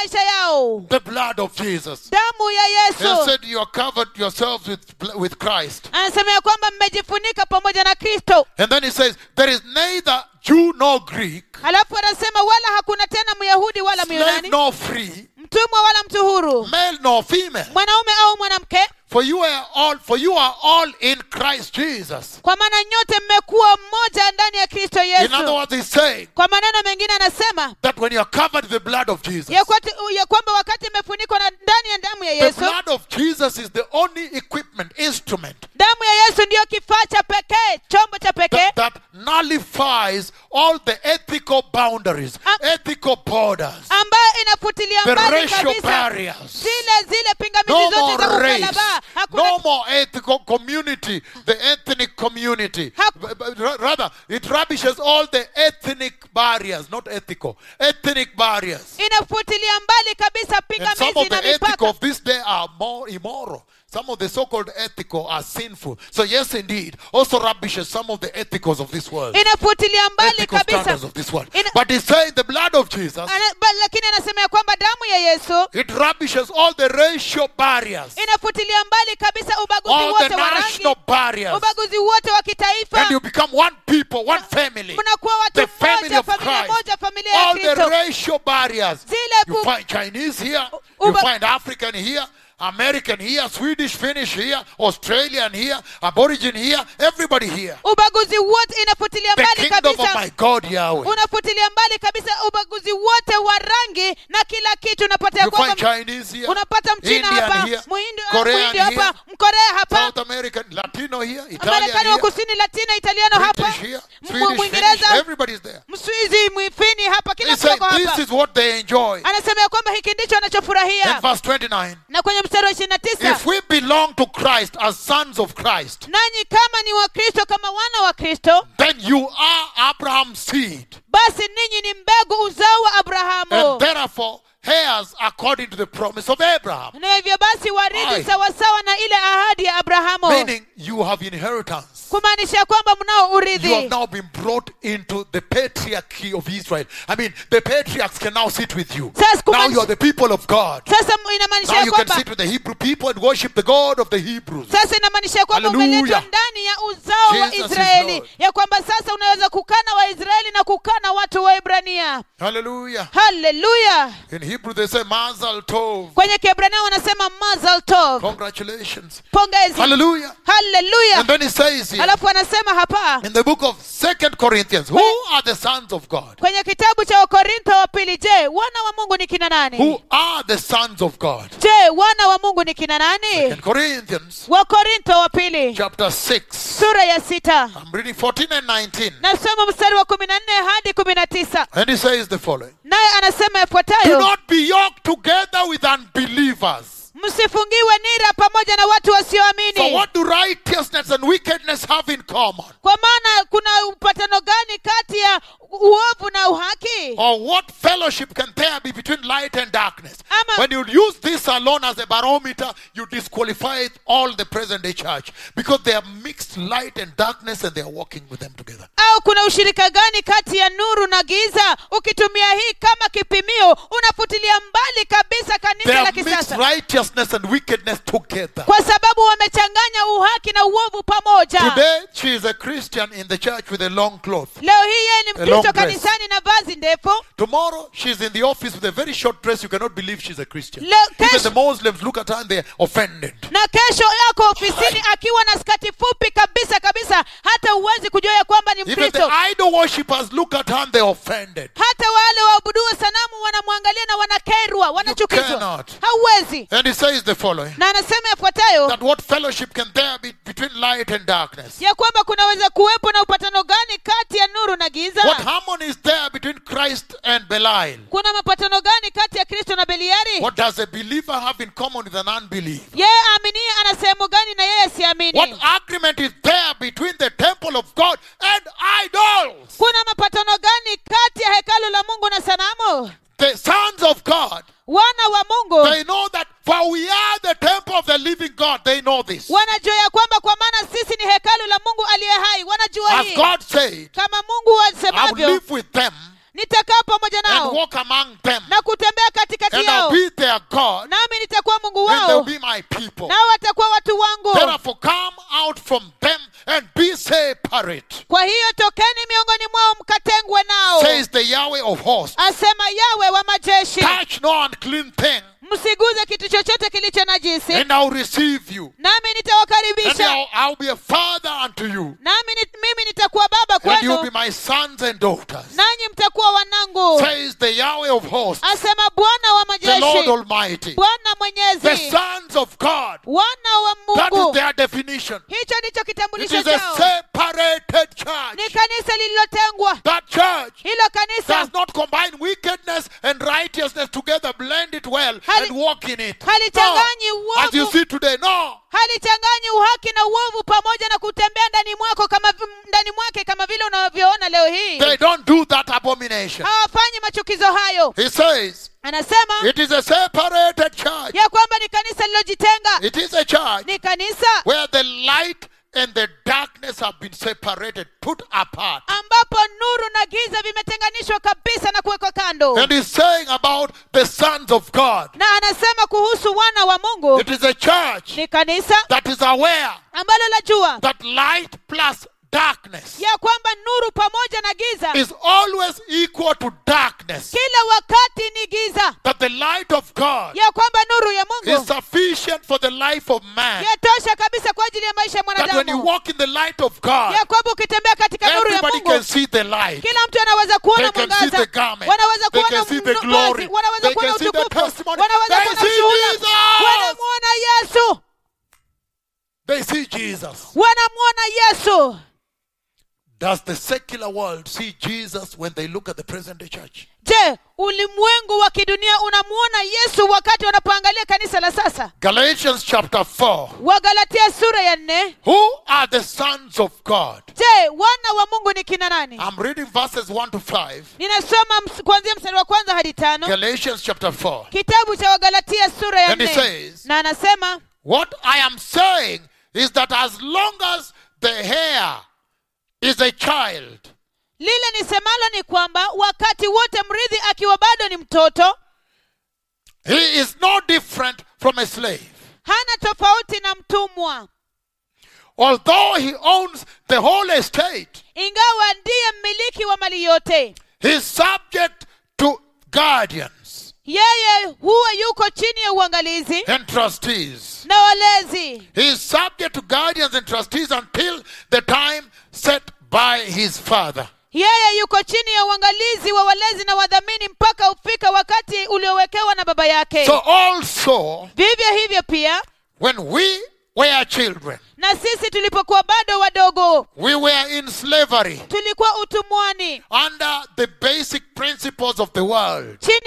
wao. The blood of Jesus. Damu ya He Yesu. said you are covered yourselves with Christ. Anasema ya kwamba mmejifunika pamoja na Kristo. And then he says, there is neither Jew nor Greek, Alafu anasema wala hakuna tena Myahudi wala slave Myunani, nor free, mtumwa wala mtu huru, male nor female. mwanaume au mwanamke, For you are all in Christ Jesus. kwa maana nyote mmekuwa mmoja ndani ya Kristo In other Yesu. words, he's saying Kwa maneno mengine anasema that when you are covered with the blood of Jesus, ya kwamba wakati imefunikwa na ndani ya damu ya the Yesu, blood of Jesus is the only equipment, instrument damu ya Yesu ndiyo kifaa cha pekee, chombo cha pekee that nullifies all the ethical boundaries, ethical borders, ambayo inafutilia the mbali racial kabisa barriers. zile pingamizi No zote za more race, ukalaba. no more ethical community, the ethnic community. Rather, it rubbishes all the ethnic barriers, not ethical, ethnic barriers. Inafutilia mbali kabisa And some pingamizi of na the ethical mipaka. of this day are more immoral. Some of the so-called ethical are sinful. So yes, indeed, also rubbishes some of the ethicals of this world. Inafutilia mbali Ethical kabisa. standards of this world. But he's saying the blood of Jesus, Lakini anasema ya kwamba damu ya Yesu it rubbishes all the racial barriers, inafutilia mbali kabisa ubaguzi all the wote wa national rangi, barriers. ubaguzi wote wa kitaifa. And you become one people, one family. Mnakuwa The watu family mmoja, of familia Christ. moja, familia ya All the Kristo. racial barriers. Zile You find Chinese here, you find African here, American here, Swedish, Finnish here, Australian here, Aborigine here, everybody here. Ubaguzi wote inafutilia The mbali kingdom of kabisa. my God Yahweh. Unafutilia mbali kabisa ubaguzi wote wa rangi na kila kitu. Unapata ya You find kwamba Chinese here, unapata Mchina Indian hapa, here, Muhindi Korean hapa, here, Mkorea hapa, South American, Latino here, Italian Marekani wa here, Kusini, Latino, Italiano hapa, British here, Swedish, Finnish, Mwingereza, everybody's there. Mswizi, Mwifini hapa, kila He mtu said ako this hapa. is what they enjoy. Anasema ya kwamba hiki ndicho In anachofurahia. verse 29, Na kwenye mstari wa 29, if we belong to Christ as sons of Christ, nanyi kama ni wa Kristo, kama wana wa Kristo, then you are Abraham's seed, basi ninyi ni mbegu uzao wa Abrahamu, and therefore heirs according to the promise of Abraham. na hivyo basi Aye. warithi sawasawa na ile ahadi ya Abrahamu, Meaning you have inheritance. kumaanisha kwamba mnao You have urithi. now been brought into the patriarchy of Israel. I mean, the patriarchs can now sit with you. Sasa Now you are the people of God. Sasa inamaanisha Now ya you can kwamba sit with the Hebrew people and worship the God of the Hebrews. sasa inamaanisha ya kwamba Hallelujah. umeletwa ndani ya uzao wa Jesus is Israeli, Lord. ya kwamba sasa unaweza kukana Waisraeli na kukana watu wa Ibrania. Hallelujah. Haleluya. In Hebrew they say Mazal Tov. Kwenye Kiebrania wanasema mazal tov, Congratulations. pongezi. Hallelujah. Haleluya. And then he says here Alafu anasema hapa in the book of 2 Corinthians, who are the sons of God? kwenye kitabu cha Wakorintho wa pili, je, wana wa Mungu ni kina nani? Who are the sons of God? Je, wana wa Mungu ni kina nani? 2 Corinthians Wakorintho wa pili chapter 6. sura ya 6, I'm reading 14 and 19. nasoma mstari wa 14 hadi 19. And he says the following. Naye anasema Do yafuatayo: not be yoked together with unbelievers. msifungiwe nira pamoja na watu For wasioamini. what do righteousness and wickedness have in common? Kwa maana kuna upatano gani kati ya uovu na uhaki? Or what fellowship can there be between light and darkness? Ama- When you use this alone as a barometer, you disqualify all the present day church because they are mixed light and darkness and they are walking with them together. Au kuna ushirika gani kati ya nuru na giza? Ukitumia hii kama kipimio, unafutilia mbali kabisa They kanisa la have mixed kisasa, righteousness and wickedness together. kwa sababu wamechanganya uhaki na uovu pamoja. Today, she is a Christian in the church with a long cloth. Leo hii yeye ni A long Mkristo dress. kanisani na vazi ndefu. Tomorrow, she's in the office with a very short dress. You cannot believe she's a Christian. Leo Even kesho, the Muslims look at her and they're offended. na kesho yako ofisini akiwa na skati fupi kabisa kabisa, hata huwezi kujua ya kwamba ni Even Mkristo. the idol worshippers look at her and they're offended. Hata wale waabuduo sanamu wanamwangalia na wanakerwa, wanachukizwa. cannot. Hauwezi. And he says the following. Na anasema yafuatayo, That what fellowship can there be between light and darkness? ya kwamba kunaweza kuwepo na upatano gani kati ya nuru na giza? What harmony is there between Christ and Belial? Kuna mapatano gani kati ya Kristo na Beliari? What does a believer have in common with an unbeliever? Yeye aaminie ana sehemu gani na yeye asiamini? What agreement is there between the temple of God and idols? Kuna mapatano gani kati ya hekalu la Mungu na sanamu? The sons of God, Wana wa Mungu they know that for we are the temple of the living God. They know this. wanajua ya kwamba kwa maana sisi ni hekalu la Mungu aliye hai. Wanajua As hii. God said, Kama Mungu I will asemavyo, live with them nitakaa pamoja and nao walk among them na kutembea katikati and I'll yao be their watu wangu. Therefore come out from them and be separate, Kwa hiyo tokeni miongoni mwao mkatengwe nao, says the Yahweh of hosts. asema Yawe wa majeshi. Touch no unclean thing, Msiguze kitu chochote kilicho najisi, and I'll receive you. nami And nitawakaribisha, I'll be a father unto you, nami mimi nitakuwa baba and you'll be kwenu, my sons and daughters, nanyi mtakuwa wanangu, says the Yahweh of hosts, asema Bwana wa the Lord majeshi, Almighty. Bwana The mwenyezi. sons of God. Wana wa That is Mungu, their definition. hicho ndicho It kitambulisho is a chao. separated Ni church. kanisa lililotengwa. That church Hilo kanisa does not combine wickedness and righteousness together, blend it well, Hali- and walk in it. halichanganyi No. As you uovu, see today, no. halichanganyi uhaki na uovu pamoja na kutembea ndani mwake kama vile unavyoona leo hii. They don't do that abomination. Hawafanyi machukizo hayo. He says, Anasema it is a separated church. ya kwamba ni kanisa lilojitenga, It is a church ni kanisa where the light and the darkness have been separated, put apart. ambapo nuru na giza vimetenganishwa kabisa na kuwekwa kando. And he's saying about the sons of God. Na anasema kuhusu wana wa Mungu, It is a church ni kanisa that is aware ambalo lajua that light plus darkness ya kwamba nuru pamoja na giza is always equal to darkness. kila wakati ni giza, That the light of God ya kwamba nuru ya is Mungu sufficient for the life of man. yatosha kabisa kwa ajili ya maisha ya That when you mwanadamu, walk in the light of God, ya kwamba ukitembea katika nuru ya everybody Mungu can see the light. kila mtu anaweza kuona They can see mwangaza, the garment. wanaweza They kuona can see the mavazi, glory. wanaweza They kuona can see the utukufu, testimony. wanaweza They kuona see ushuhuda, Jesus. wanamuona Yesu, They see Jesus. wanamuona Yesu. Does the secular world see Jesus when they look at the present day church? Je, ulimwengu wa kidunia unamuona Yesu wakati wanapoangalia kanisa la sasa? Galatians chapter 4. Wagalatia sura ya 4. Who are the sons of God? Je, wana wa Mungu ni kina nani? I'm reading verses 1 to 5. Ninasoma kuanzia mstari wa kwanza hadi 5. Galatians chapter 4. Kitabu cha Wagalatia sura ya And he 4. says, Na anasema, what I am saying is that as long as the heir is a child, lile nisemalo ni kwamba wakati wote mrithi akiwa bado ni mtoto, he is no different from a slave. hana tofauti na mtumwa. Although he owns the whole estate, Ingawa ndiye mmiliki wa mali yote, he is subject to guardians yeye huwa yuko chini ya uangalizi and trustees. na walezi. He is subject to guardians and trustees until the time set by his father. Yeye yuko chini ya uangalizi wa walezi na wadhamini mpaka ufika wakati uliowekewa na baba yake. So also, Vivyo hivyo pia, when we were children, na sisi tulipokuwa bado wadogo, we were in slavery tulikuwa utumwani, under the basic principles of the world. chini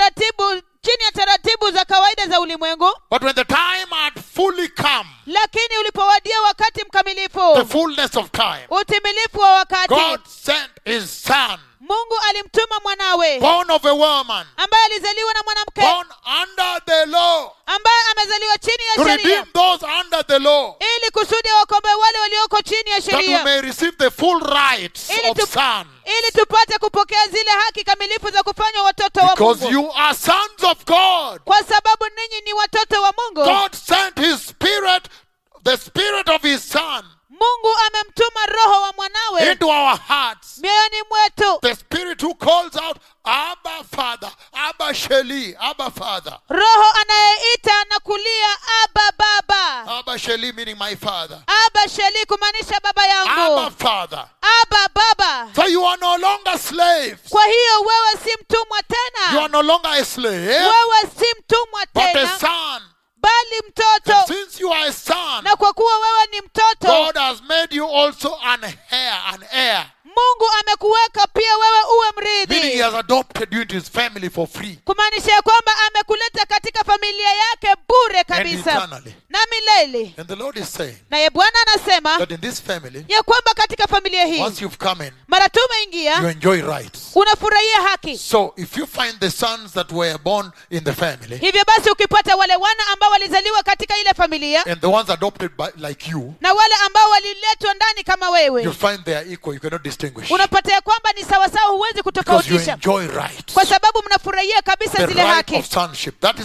ya taratibu za kawaida za ulimwengu. But when the time had fully come, Lakini ulipowadia wakati the mkamilifu, fullness of time, utimilifu wa wakati, God sent his son, Mungu alimtuma mwanawe born of a woman, ambaye alizaliwa na mwanamke, born under the law, ambaye amezaliwa chini to ya redeem sheria, those under the law, ili kusudi wakombe wale walioko chini ya that we sheria, may receive the full rights of son. ili tupate kupokea zile haki kamilifu za kufanywa watoto wa Because Mungu. you are sons of God. Kwa sababu ninyi ni watoto wa Mungu. God sent his spirit, the spirit of his son, Mungu amemtuma roho wa mwanawe into our hearts. mioyoni mwetu, The spirit who calls out, Abba Father, Abba Sheli, Abba Father. roho anayeita na kulia Aba Baba. Abba Sheli meaning my father. Aba Sheli kumaanisha baba yangu. Abba Father. Aba Baba. So you are no longer slaves. Kwa hiyo wewe si mtumwa You are tena, no longer a slave, wewe si mtumwa but a tena, son. bali And mtoto. since you are a son, Na kwa kuwa wewe ni mtoto, God has made you also an heir. Mungu amekuweka pia wewe uwe Meaning he mrithi, has adopted you into his family for free kumaanisha ya kwamba amekuleta katika familia yake bure and kabisa eternally. na milele. And the Lord is saying Naye Bwana anasema that in this family, ya kwamba katika familia hii once you've come in, mara tu you umeingia enjoy rights. unafurahia haki. So if you find the sons that were born in the family Hivyo basi ukipata wale wana ambao walizaliwa katika ile familia and the ones adopted by, like you, na wale ambao waliletwa ndani kama wewe, you'll find they are equal. You cannot distinguish. unapata ya kwamba ni sawasawa, huwezi Because you kutofautisha, enjoy rights. kwa sababu mnafurahia kabisa The zile right haki. of sonship. That is adoption.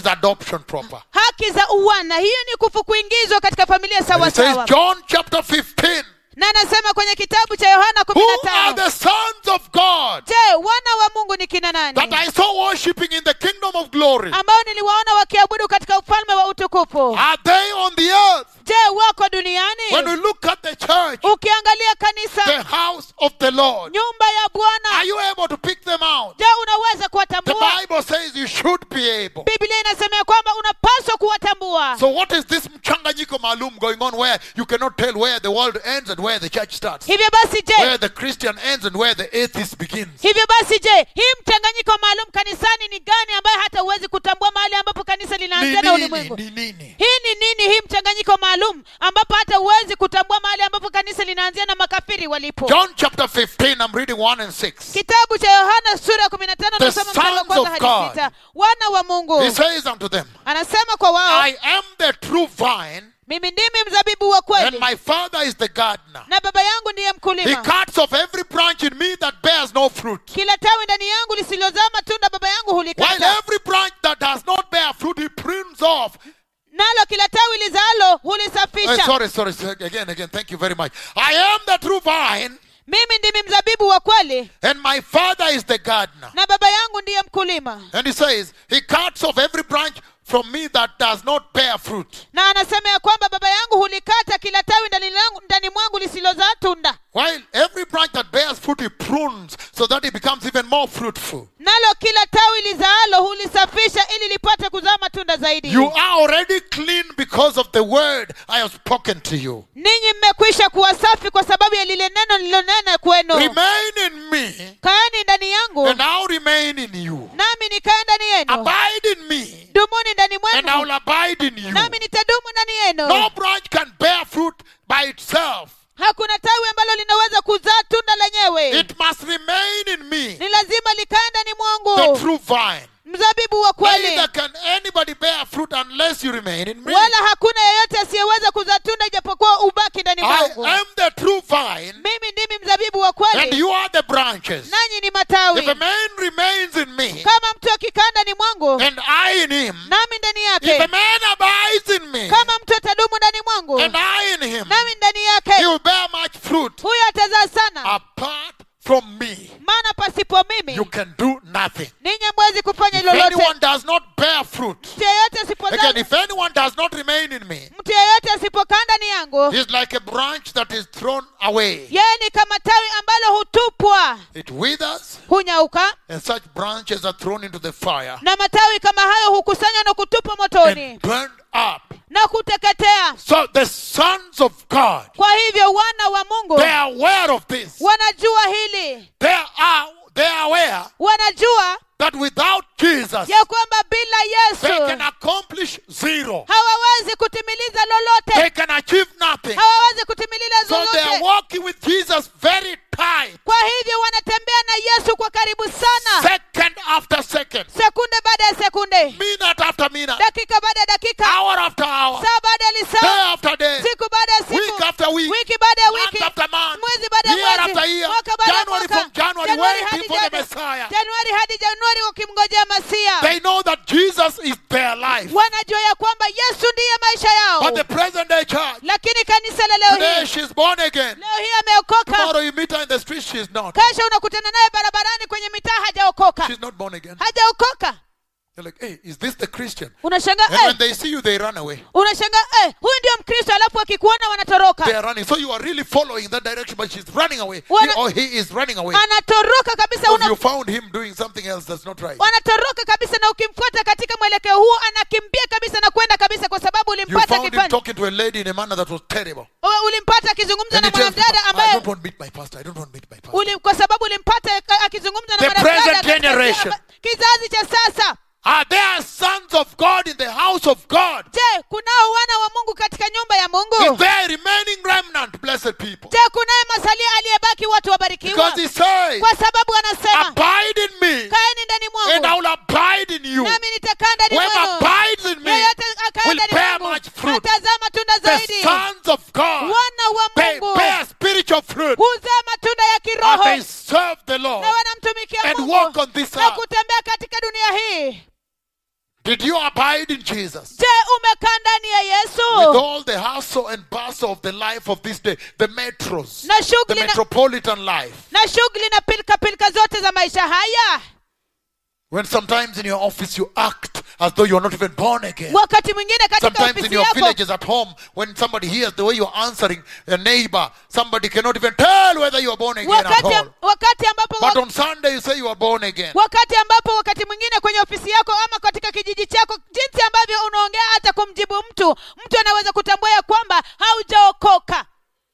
adoption proper. haki za uwana. Hiyo ni kuingizwa katika familia And sawa it says sawa. John chapter 15. Na anasema kwenye kitabu cha Yohana Who are 15, the sons of God je, wana wa Mungu ni kina nani that I saw worshiping in the kingdom of glory? ambao niliwaona wakiabudu katika ufalme wa utukufu? Are they on the earth? Je, wako duniani? When we look at the church, Ukiangalia kanisa, the house of the Lord, nyumba ya are Bwana, you able to pick them out? je, unaweza The kuwatambua? Bible says you should be able. Biblia inasema ya kwamba unapaswa kuwatambua. So what is this mchanganyiko maalum going on where you cannot tell where the world ends and where the church starts? Hivyo basi je, Where the Christian ends and where the atheist begins? hivyo basi je, hii mchanganyiko maalum kanisani ni gani ambaye hata huwezi kutambua mahali ambapo kanisa linaanzia na ulimwengu? Ni nini? Hii ni nini, hii mchanganyiko maalum ambapo hata huwezi kutambua mahali ambapo kanisa linaanzia na makafiri walipo? John chapter 15, I'm reading 1 and 6. Kitabu cha Yohana sura ya 15 The nasoma mstari wa sons kwanza of hadi God. 6. Wana wa Mungu. He says unto them, Anasema kwa wao, I am the true vine, mimi ndimi mzabibu wa and kweli my Father is the gardener. na baba yangu ndiye He mkulima. cuts off every branch in me that bears no fruit, Kila tawi ndani yangu lisilozaa matunda baba yangu while hulikata. every branch that does not bear fruit he prunes off. Nalo kila tawi lizaalo hulisafisha. Sorry, again, thank you very much. I am the true vine, Mimi ndimi mzabibu wa kweli and my Father is the gardener. na baba yangu ndiye mkulima. And he says, he cuts off every branch from me that does not bear fruit, Na anasema ya kwamba baba yangu hulikata kila tawi ndani mwangu lisilozaa tunda. while every branch that bears fruit he prunes so that it becomes even more fruitful. Nalo kila tawi lizaalo hulisafisha ili lipate kuzaa matunda zaidi. You are already clean because of the word I have spoken to you. Ninyi mmekwisha kuwa safi kwa sababu ya lile neno nililonena kwenu. Remain in me, Kaeni ndani yangu and I'll remain in you. nami nikae ndani yenu. Abide in me, Dumuni ndani and I'll mwenu abide in you. nami nitadumu ndani yenu. No branch can bear fruit by itself. Hakuna tawi ambalo linaweza kuzaa tunda lenyewe. It must remain in me, Ni lazima likae ndani the mwangu, true vine. mzabibu wa kweli. Neither can anybody bear fruit unless you remain in me. Wala hakuna yeyote asiyeweza kuzaa tunda ijapokuwa ubaki ndani I mwangu. am the true vine, Mimi ndimi mzabibu wa and kweli, you are the branches. nanyi ni matawi. If a man remains in me, Kama mtu akikaa ndani mwangu and I in him, nami ndani if a yake, man abides in me, kama mtu atadumu ndani mwangu and I in him, nami ndani he yake, will bear much fruit. huyo atazaa sana. Apart from me, Maana pasipo mimi you can do nothing. ninyi hamwezi kufanya If lolote. anyone does not bear fruit, Mtu yeyote asipozaa, again, if anyone does not remain in me, mtu yeyote asipokaa ndani yangu, he is like a branch that is thrown away. yeye ni kama tawi ambalo hutupwa, It withers, hunyauka, and such branches are thrown into the fire na matawi kama hayo hukusanywa na kutupwa motoni and burned up. na kuteketea. So the sons of God, Kwa hivyo wana wa Mungu they are aware of this. wanajua hili, They are aware wanajua that without Jesus, ya kwamba bila they can Yesu accomplish zero. hawawezi kutimiliza They lolote, can achieve nothing. hawawezi kutimiliza So they are lolote. walking with Jesus very tight, Kwa hivyo wanatembea na Yesu kwa karibu sana, second after second, sekunde baada ya sekunde, minute after minute, dakika baada ya dakika, hour after hour, saa baada ya day lisaa, after day, siku baada ya week siku, after week, wiki baada ya month wiki, after month, mwezi baada ya year mwezi, after year, mwaka baada ya January mwaka, from January, Januari waiting hadi for the Januari, Messiah. Januari hadi Januari wakimngojea Masia. They know that Jesus is their life. Wanajua ya kwamba Yesu ndiye maisha But the yao. present day church, Lakini kanisa la leo today hii, she's born again. leo hii ameokoka, Tomorrow you meet her in the street, she's not. kesho unakutana naye barabarani kwenye mitaa, hajaokoka, She's not born again. hajaokoka. You're like, hey, is this the Christian? Unashangaa And when they see you, they run away. unashangaa huyu ndio Mkristo, alafu akikuona wanatoroka, They are running. So you are really following that direction, but she's running away. Wana- Or he is running away. anatoroka kabisa. Because you found him doing something else that's not right. Wanatoroka kabisa, na ukimfuata katika mwelekeo huo anakimbia kabisa na kwenda kabisa, kwa sababu You ulimpata found him akifanya, talking to a lady in a manner that was terrible. ulimpata akizungumza And na he tells me, mwanamdada I ambaye don't want to meet my pastor. I don't want to meet my pastor. kwa sababu ulimpata akizungumza na The mwanamdada present katika generation. kizazi cha sasa. Are there sons of God in the house of God? Je, kunao wana wa Mungu katika nyumba ya Is Mungu? there remaining remnant, blessed people? Je, kunaye masalia aliyebaki, watu wabarikiwa? Because he says, Kwa sababu anasema, abide in me, kaeni ndani and I mwangu will abide in you. nami nitakaa ndani Whoever mwenu. abides in me Yeyote akae will ndani bear mwangu much fruit. atazaa matunda The zaidi. sons of God, Wana wa they Mungu bear spiritual fruit, huzaa matunda ya and kiroho they serve the Lord na wanamtumikia and Mungu walk on this na earth. kutembea katika dunia hii. Did you abide in Jesus? Je, umekaa ndani ya Yesu? With all the hustle and bustle of the life of this day, the metros, Na the shughuli na metropolitan life. shughuli na pilika zote za maisha haya. When sometimes in your office you act as though you are not even born again. Wakati mwingine katika Sometimes in ofisi your yako, villages at home, when somebody hears the way you are answering a neighbor, somebody cannot even tell whether you are born again at all. wakati ambapo But on Sunday you say you are born again. wakati mwingine kwenye ofisi yako ama katika kijiji chako, jinsi ambavyo unaongea hata kumjibu mtu anaweza kutambua ya kwamba haujaokoka.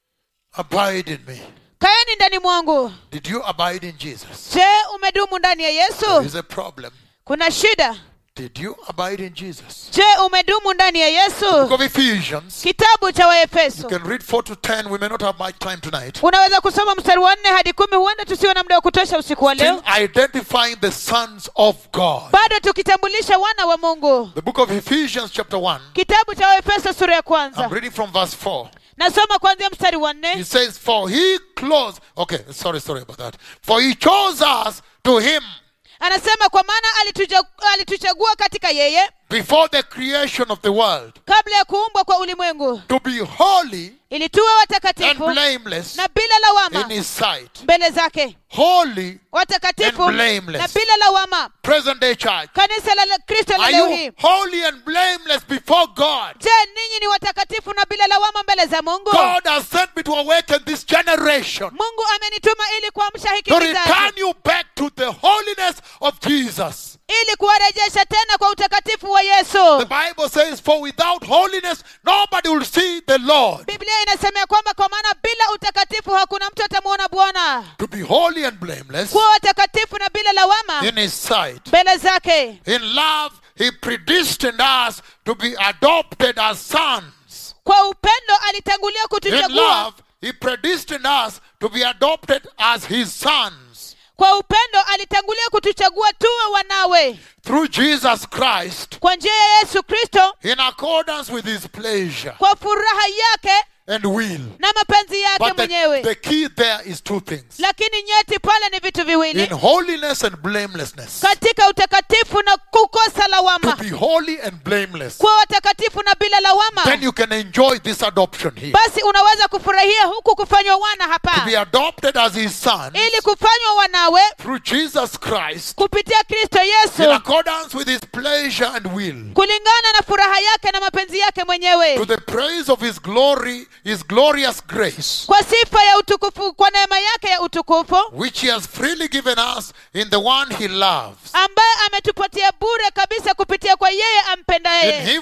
Abide in me. Kaeni ndani mwangu. Did you abide in Jesus? Je, umedumu ndani ya There Yesu? is a problem. Kuna shida. Did you abide in Jesus? Je, umedumu ndani ya Book Yesu? of Ephesians. Kitabu cha You Waefeso. can read 4 to 10. We may not have much time tonight. Unaweza kusoma mstari wa 4 hadi 10. Huenda tusiwe na muda wa kutosha usiku wa Still leo. identifying the sons of God. Bado tukitambulisha wana wa Mungu. The book of Ephesians chapter 1. Kitabu cha Waefeso sura ya I'm kwanza. reading from verse 4. Nasoma kuanzia mstari wa 4. It says, for he closed. Okay, sorry about that. For he chose us to him Anasema kwa maana alituchagua katika yeye before the creation of the world kabla ya kuumbwa kwa ulimwengu, to be holy ili tuwe and watakatifu blameless na bila lawama in his sight. mbele zake. Holy Watakatifu and blameless. na bila lawama. Present day church. Kanisa la Kristo la Are leo you hii. holy and blameless before God? Je, ninyi ni watakatifu na bila lawama mbele za Mungu? God has sent me to awaken this generation, Mungu amenituma ili kuamsha hiki to kizazi, return you back to the holiness of Jesus. ili kuwarejesha tena kwa utakatifu wa Yesu. The Bible says, for without holiness nobody will see the Lord. Biblia inasema kwamba kwa maana bila utakatifu hakuna mtu atamuona Bwana. To be holy and blameless Kuwa watakatifu na bila lawama in his sight. mbele zake. In love, he predestined us to be adopted as sons. Kwa upendo alitangulia In kutuchagua. love, he predestined us to be adopted as his sons. Kwa upendo alitangulia kutuchagua tuwe wanawe. Through Jesus Christ, Kwa njia ya Yesu Kristo, in accordance with his pleasure kwa furaha yake and will. na mapenzi yake But mwenyewe. the key there is two things. Lakini nyeti pale ni vitu In viwili. holiness and blamelessness. Katika utakatifu na kukosa To lawama. be holy and blameless. Kwa watakatifu na bila lawama. Then you can enjoy this adoption here. Basi unaweza kufurahia huku kufanywa wana To hapa. be adopted as his son Ili kufanywa wanawe through Jesus Christ kupitia Kristo in Yesu. accordance with his pleasure and will. Kulingana na furaha yake na mapenzi yake To mwenyewe. the praise of his glory, his glorious grace, Kwa sifa ya utukufu, kwa neema yake ya utukufu. which he has freely given us in the one he loves. Ambaye ametupatia bure kabisa kupitia kwa yeye In ampendaye. him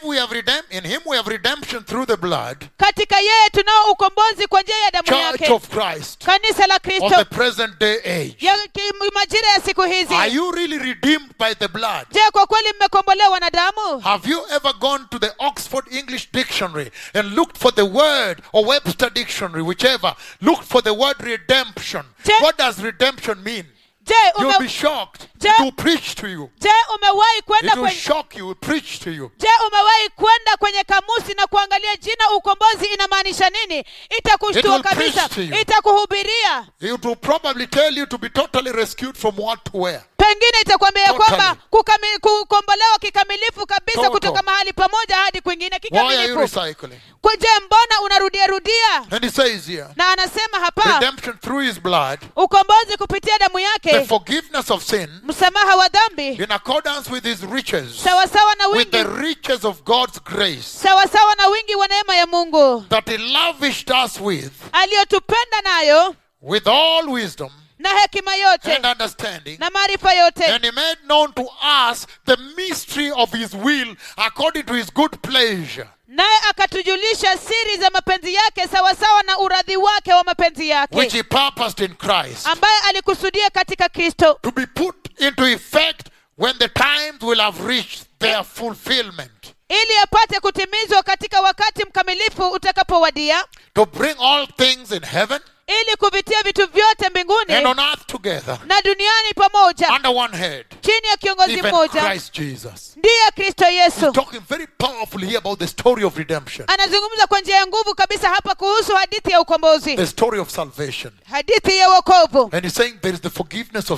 we have redemption through the blood, Katika yeye tunao ukombozi kwa njia ya damu Church yake. of Christ Kanisa la of the Kristo present day age. ya majira ya siku hizi. Are you really redeemed by the blood? Je, kwa kweli mmekombolewa na damu? Have you ever gone to the Oxford English Dictionary and looked for the word, or Webster Dictionary, whichever, looked for the word redemption? What does redemption mean? Je, You'll be shocked. Je- It will preach to you. je umewahi kwenda It will kwenye shock you. It will preach to you. Je, umewahi kwenda kwenye kamusi na kuangalia jina ukombozi inamaanisha nini? It Itakushtua will kabisa. preach to you. Itakuhubiria. It will probably tell you to be totally rescued from what to where. Pengine itakwambia Totally. kwamba kukombolewa kikamilifu kabisa Total. kutoka mahali pamoja hadi kwingine Why are you kikamilifu. recycling? Je, mbona unarudia rudia? And he says here, Na anasema hapa redemption through his blood, ukombozi kupitia damu the yake, forgiveness of sin, msamaha wa dhambi, in accordance with his riches, sawasawa na with the wingi, riches of God's grace, sawasawa na wingi wa neema ya Mungu that he lavished us aliyotupenda nayo with all wisdom na hekima yote and understanding. na maarifa yote. And he made known to us the mystery of his will according to his good pleasure, Naye akatujulisha siri za mapenzi yake sawasawa na uradhi wake wa mapenzi which yake, he purposed in Christ, ambaye alikusudia katika Kristo, to be put into effect when the times will have reached their fulfillment, ili apate kutimizwa katika wakati mkamilifu utakapowadia, to bring all things in heaven ili kuvitia vitu vyote mbinguni and on earth together na duniani pamoja under one head, chini ya kiongozi even mmoja, Christ Jesus. ndiye Kristo Yesu. Talking very powerfully here about the story of redemption, Anazungumza kwa njia ya nguvu kabisa hapa kuhusu hadithi ya ukombozi, the story of salvation. hadithi ya wokovu. And he's saying there is the forgiveness of sin,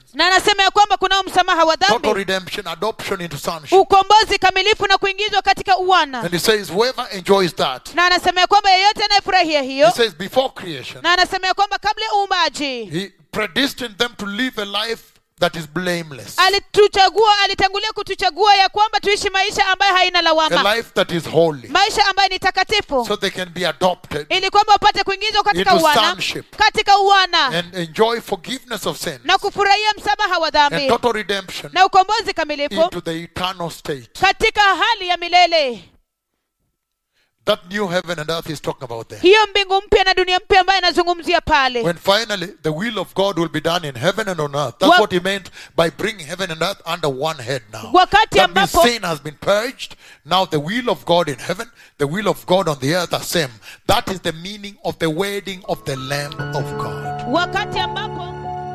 na anasema ya kwamba kunao msamaha wa Total dhambi, redemption, adoption into sonship. ukombozi kamilifu na kuingizwa katika uwana. And he says, whoever enjoys that, Na anasema ya kwamba yeyote anayefurahia hiyo, he says, before creation, na anasema ya kwamba kabla ya uumbaji he predestined them to live a life that is blameless. alitangulia kutuchagua ya kwamba tuishi maisha ambayo haina lawama, A life that is holy. maisha ambayo ni takatifu, So they can be adopted ili kwamba upate kuingizwa katika into uwana, sonship. katika uwana, And enjoy forgiveness of sin. na kufurahia msamaha wa And dhambi total redemption na ukombozi kamilifu into the eternal state. katika hali ya milele. That new heaven and earth is talking about there. Hiyo mbingu mpya na dunia mpya ambayo anazungumzia pale, When finally the will of God will be done in heaven and on earth. That's what he meant by bringing heaven and earth under one head now. wakati That means ambapo sin has been purged. Now the will of God in heaven, the will of God on the earth are same. That is the meaning of the wedding of the Lamb of God. wakati ambapo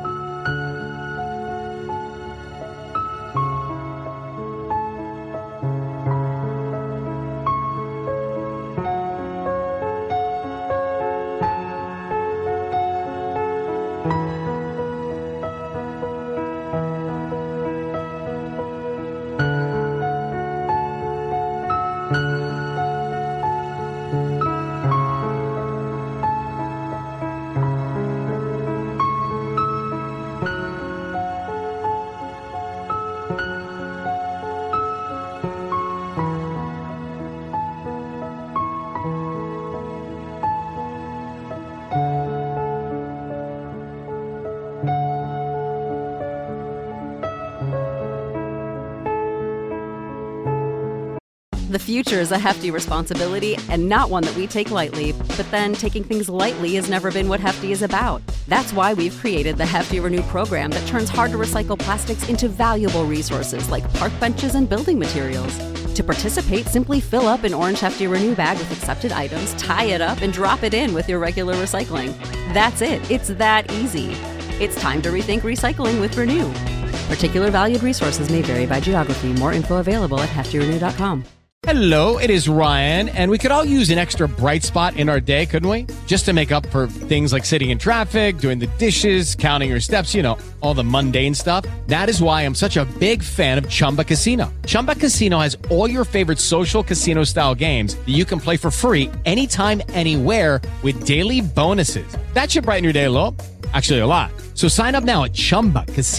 The future is a hefty responsibility and not one that we take lightly, but then taking things lightly has never been what Hefty is about. That's why we've created the Hefty Renew program that turns hard-to-recycle plastics into valuable resources like park benches and building materials. To participate, simply fill up an orange Hefty Renew bag with accepted items, tie it up, and drop it in with your regular recycling. That's it. It's that easy. It's time to rethink recycling with Renew. Particular valued resources may vary by geography. More info available at heftyrenew.com. Hello, it is Ryan, and we could all use an extra bright spot in our day, couldn't we? Just to make up for things like sitting in traffic, doing the dishes, counting your steps, all the mundane stuff. That is why I'm such a big fan of Chumba Casino. Chumba Casino has all your favorite social casino-style games that you can play for free anytime, anywhere with daily bonuses. That should brighten your day a little. Actually, a lot. So sign up now at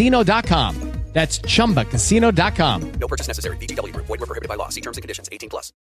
ChumbaCasino.com. That's ChumbaCasino.com. No purchase necessary. VGW Group. Void where prohibited by law. See terms and conditions. 18+.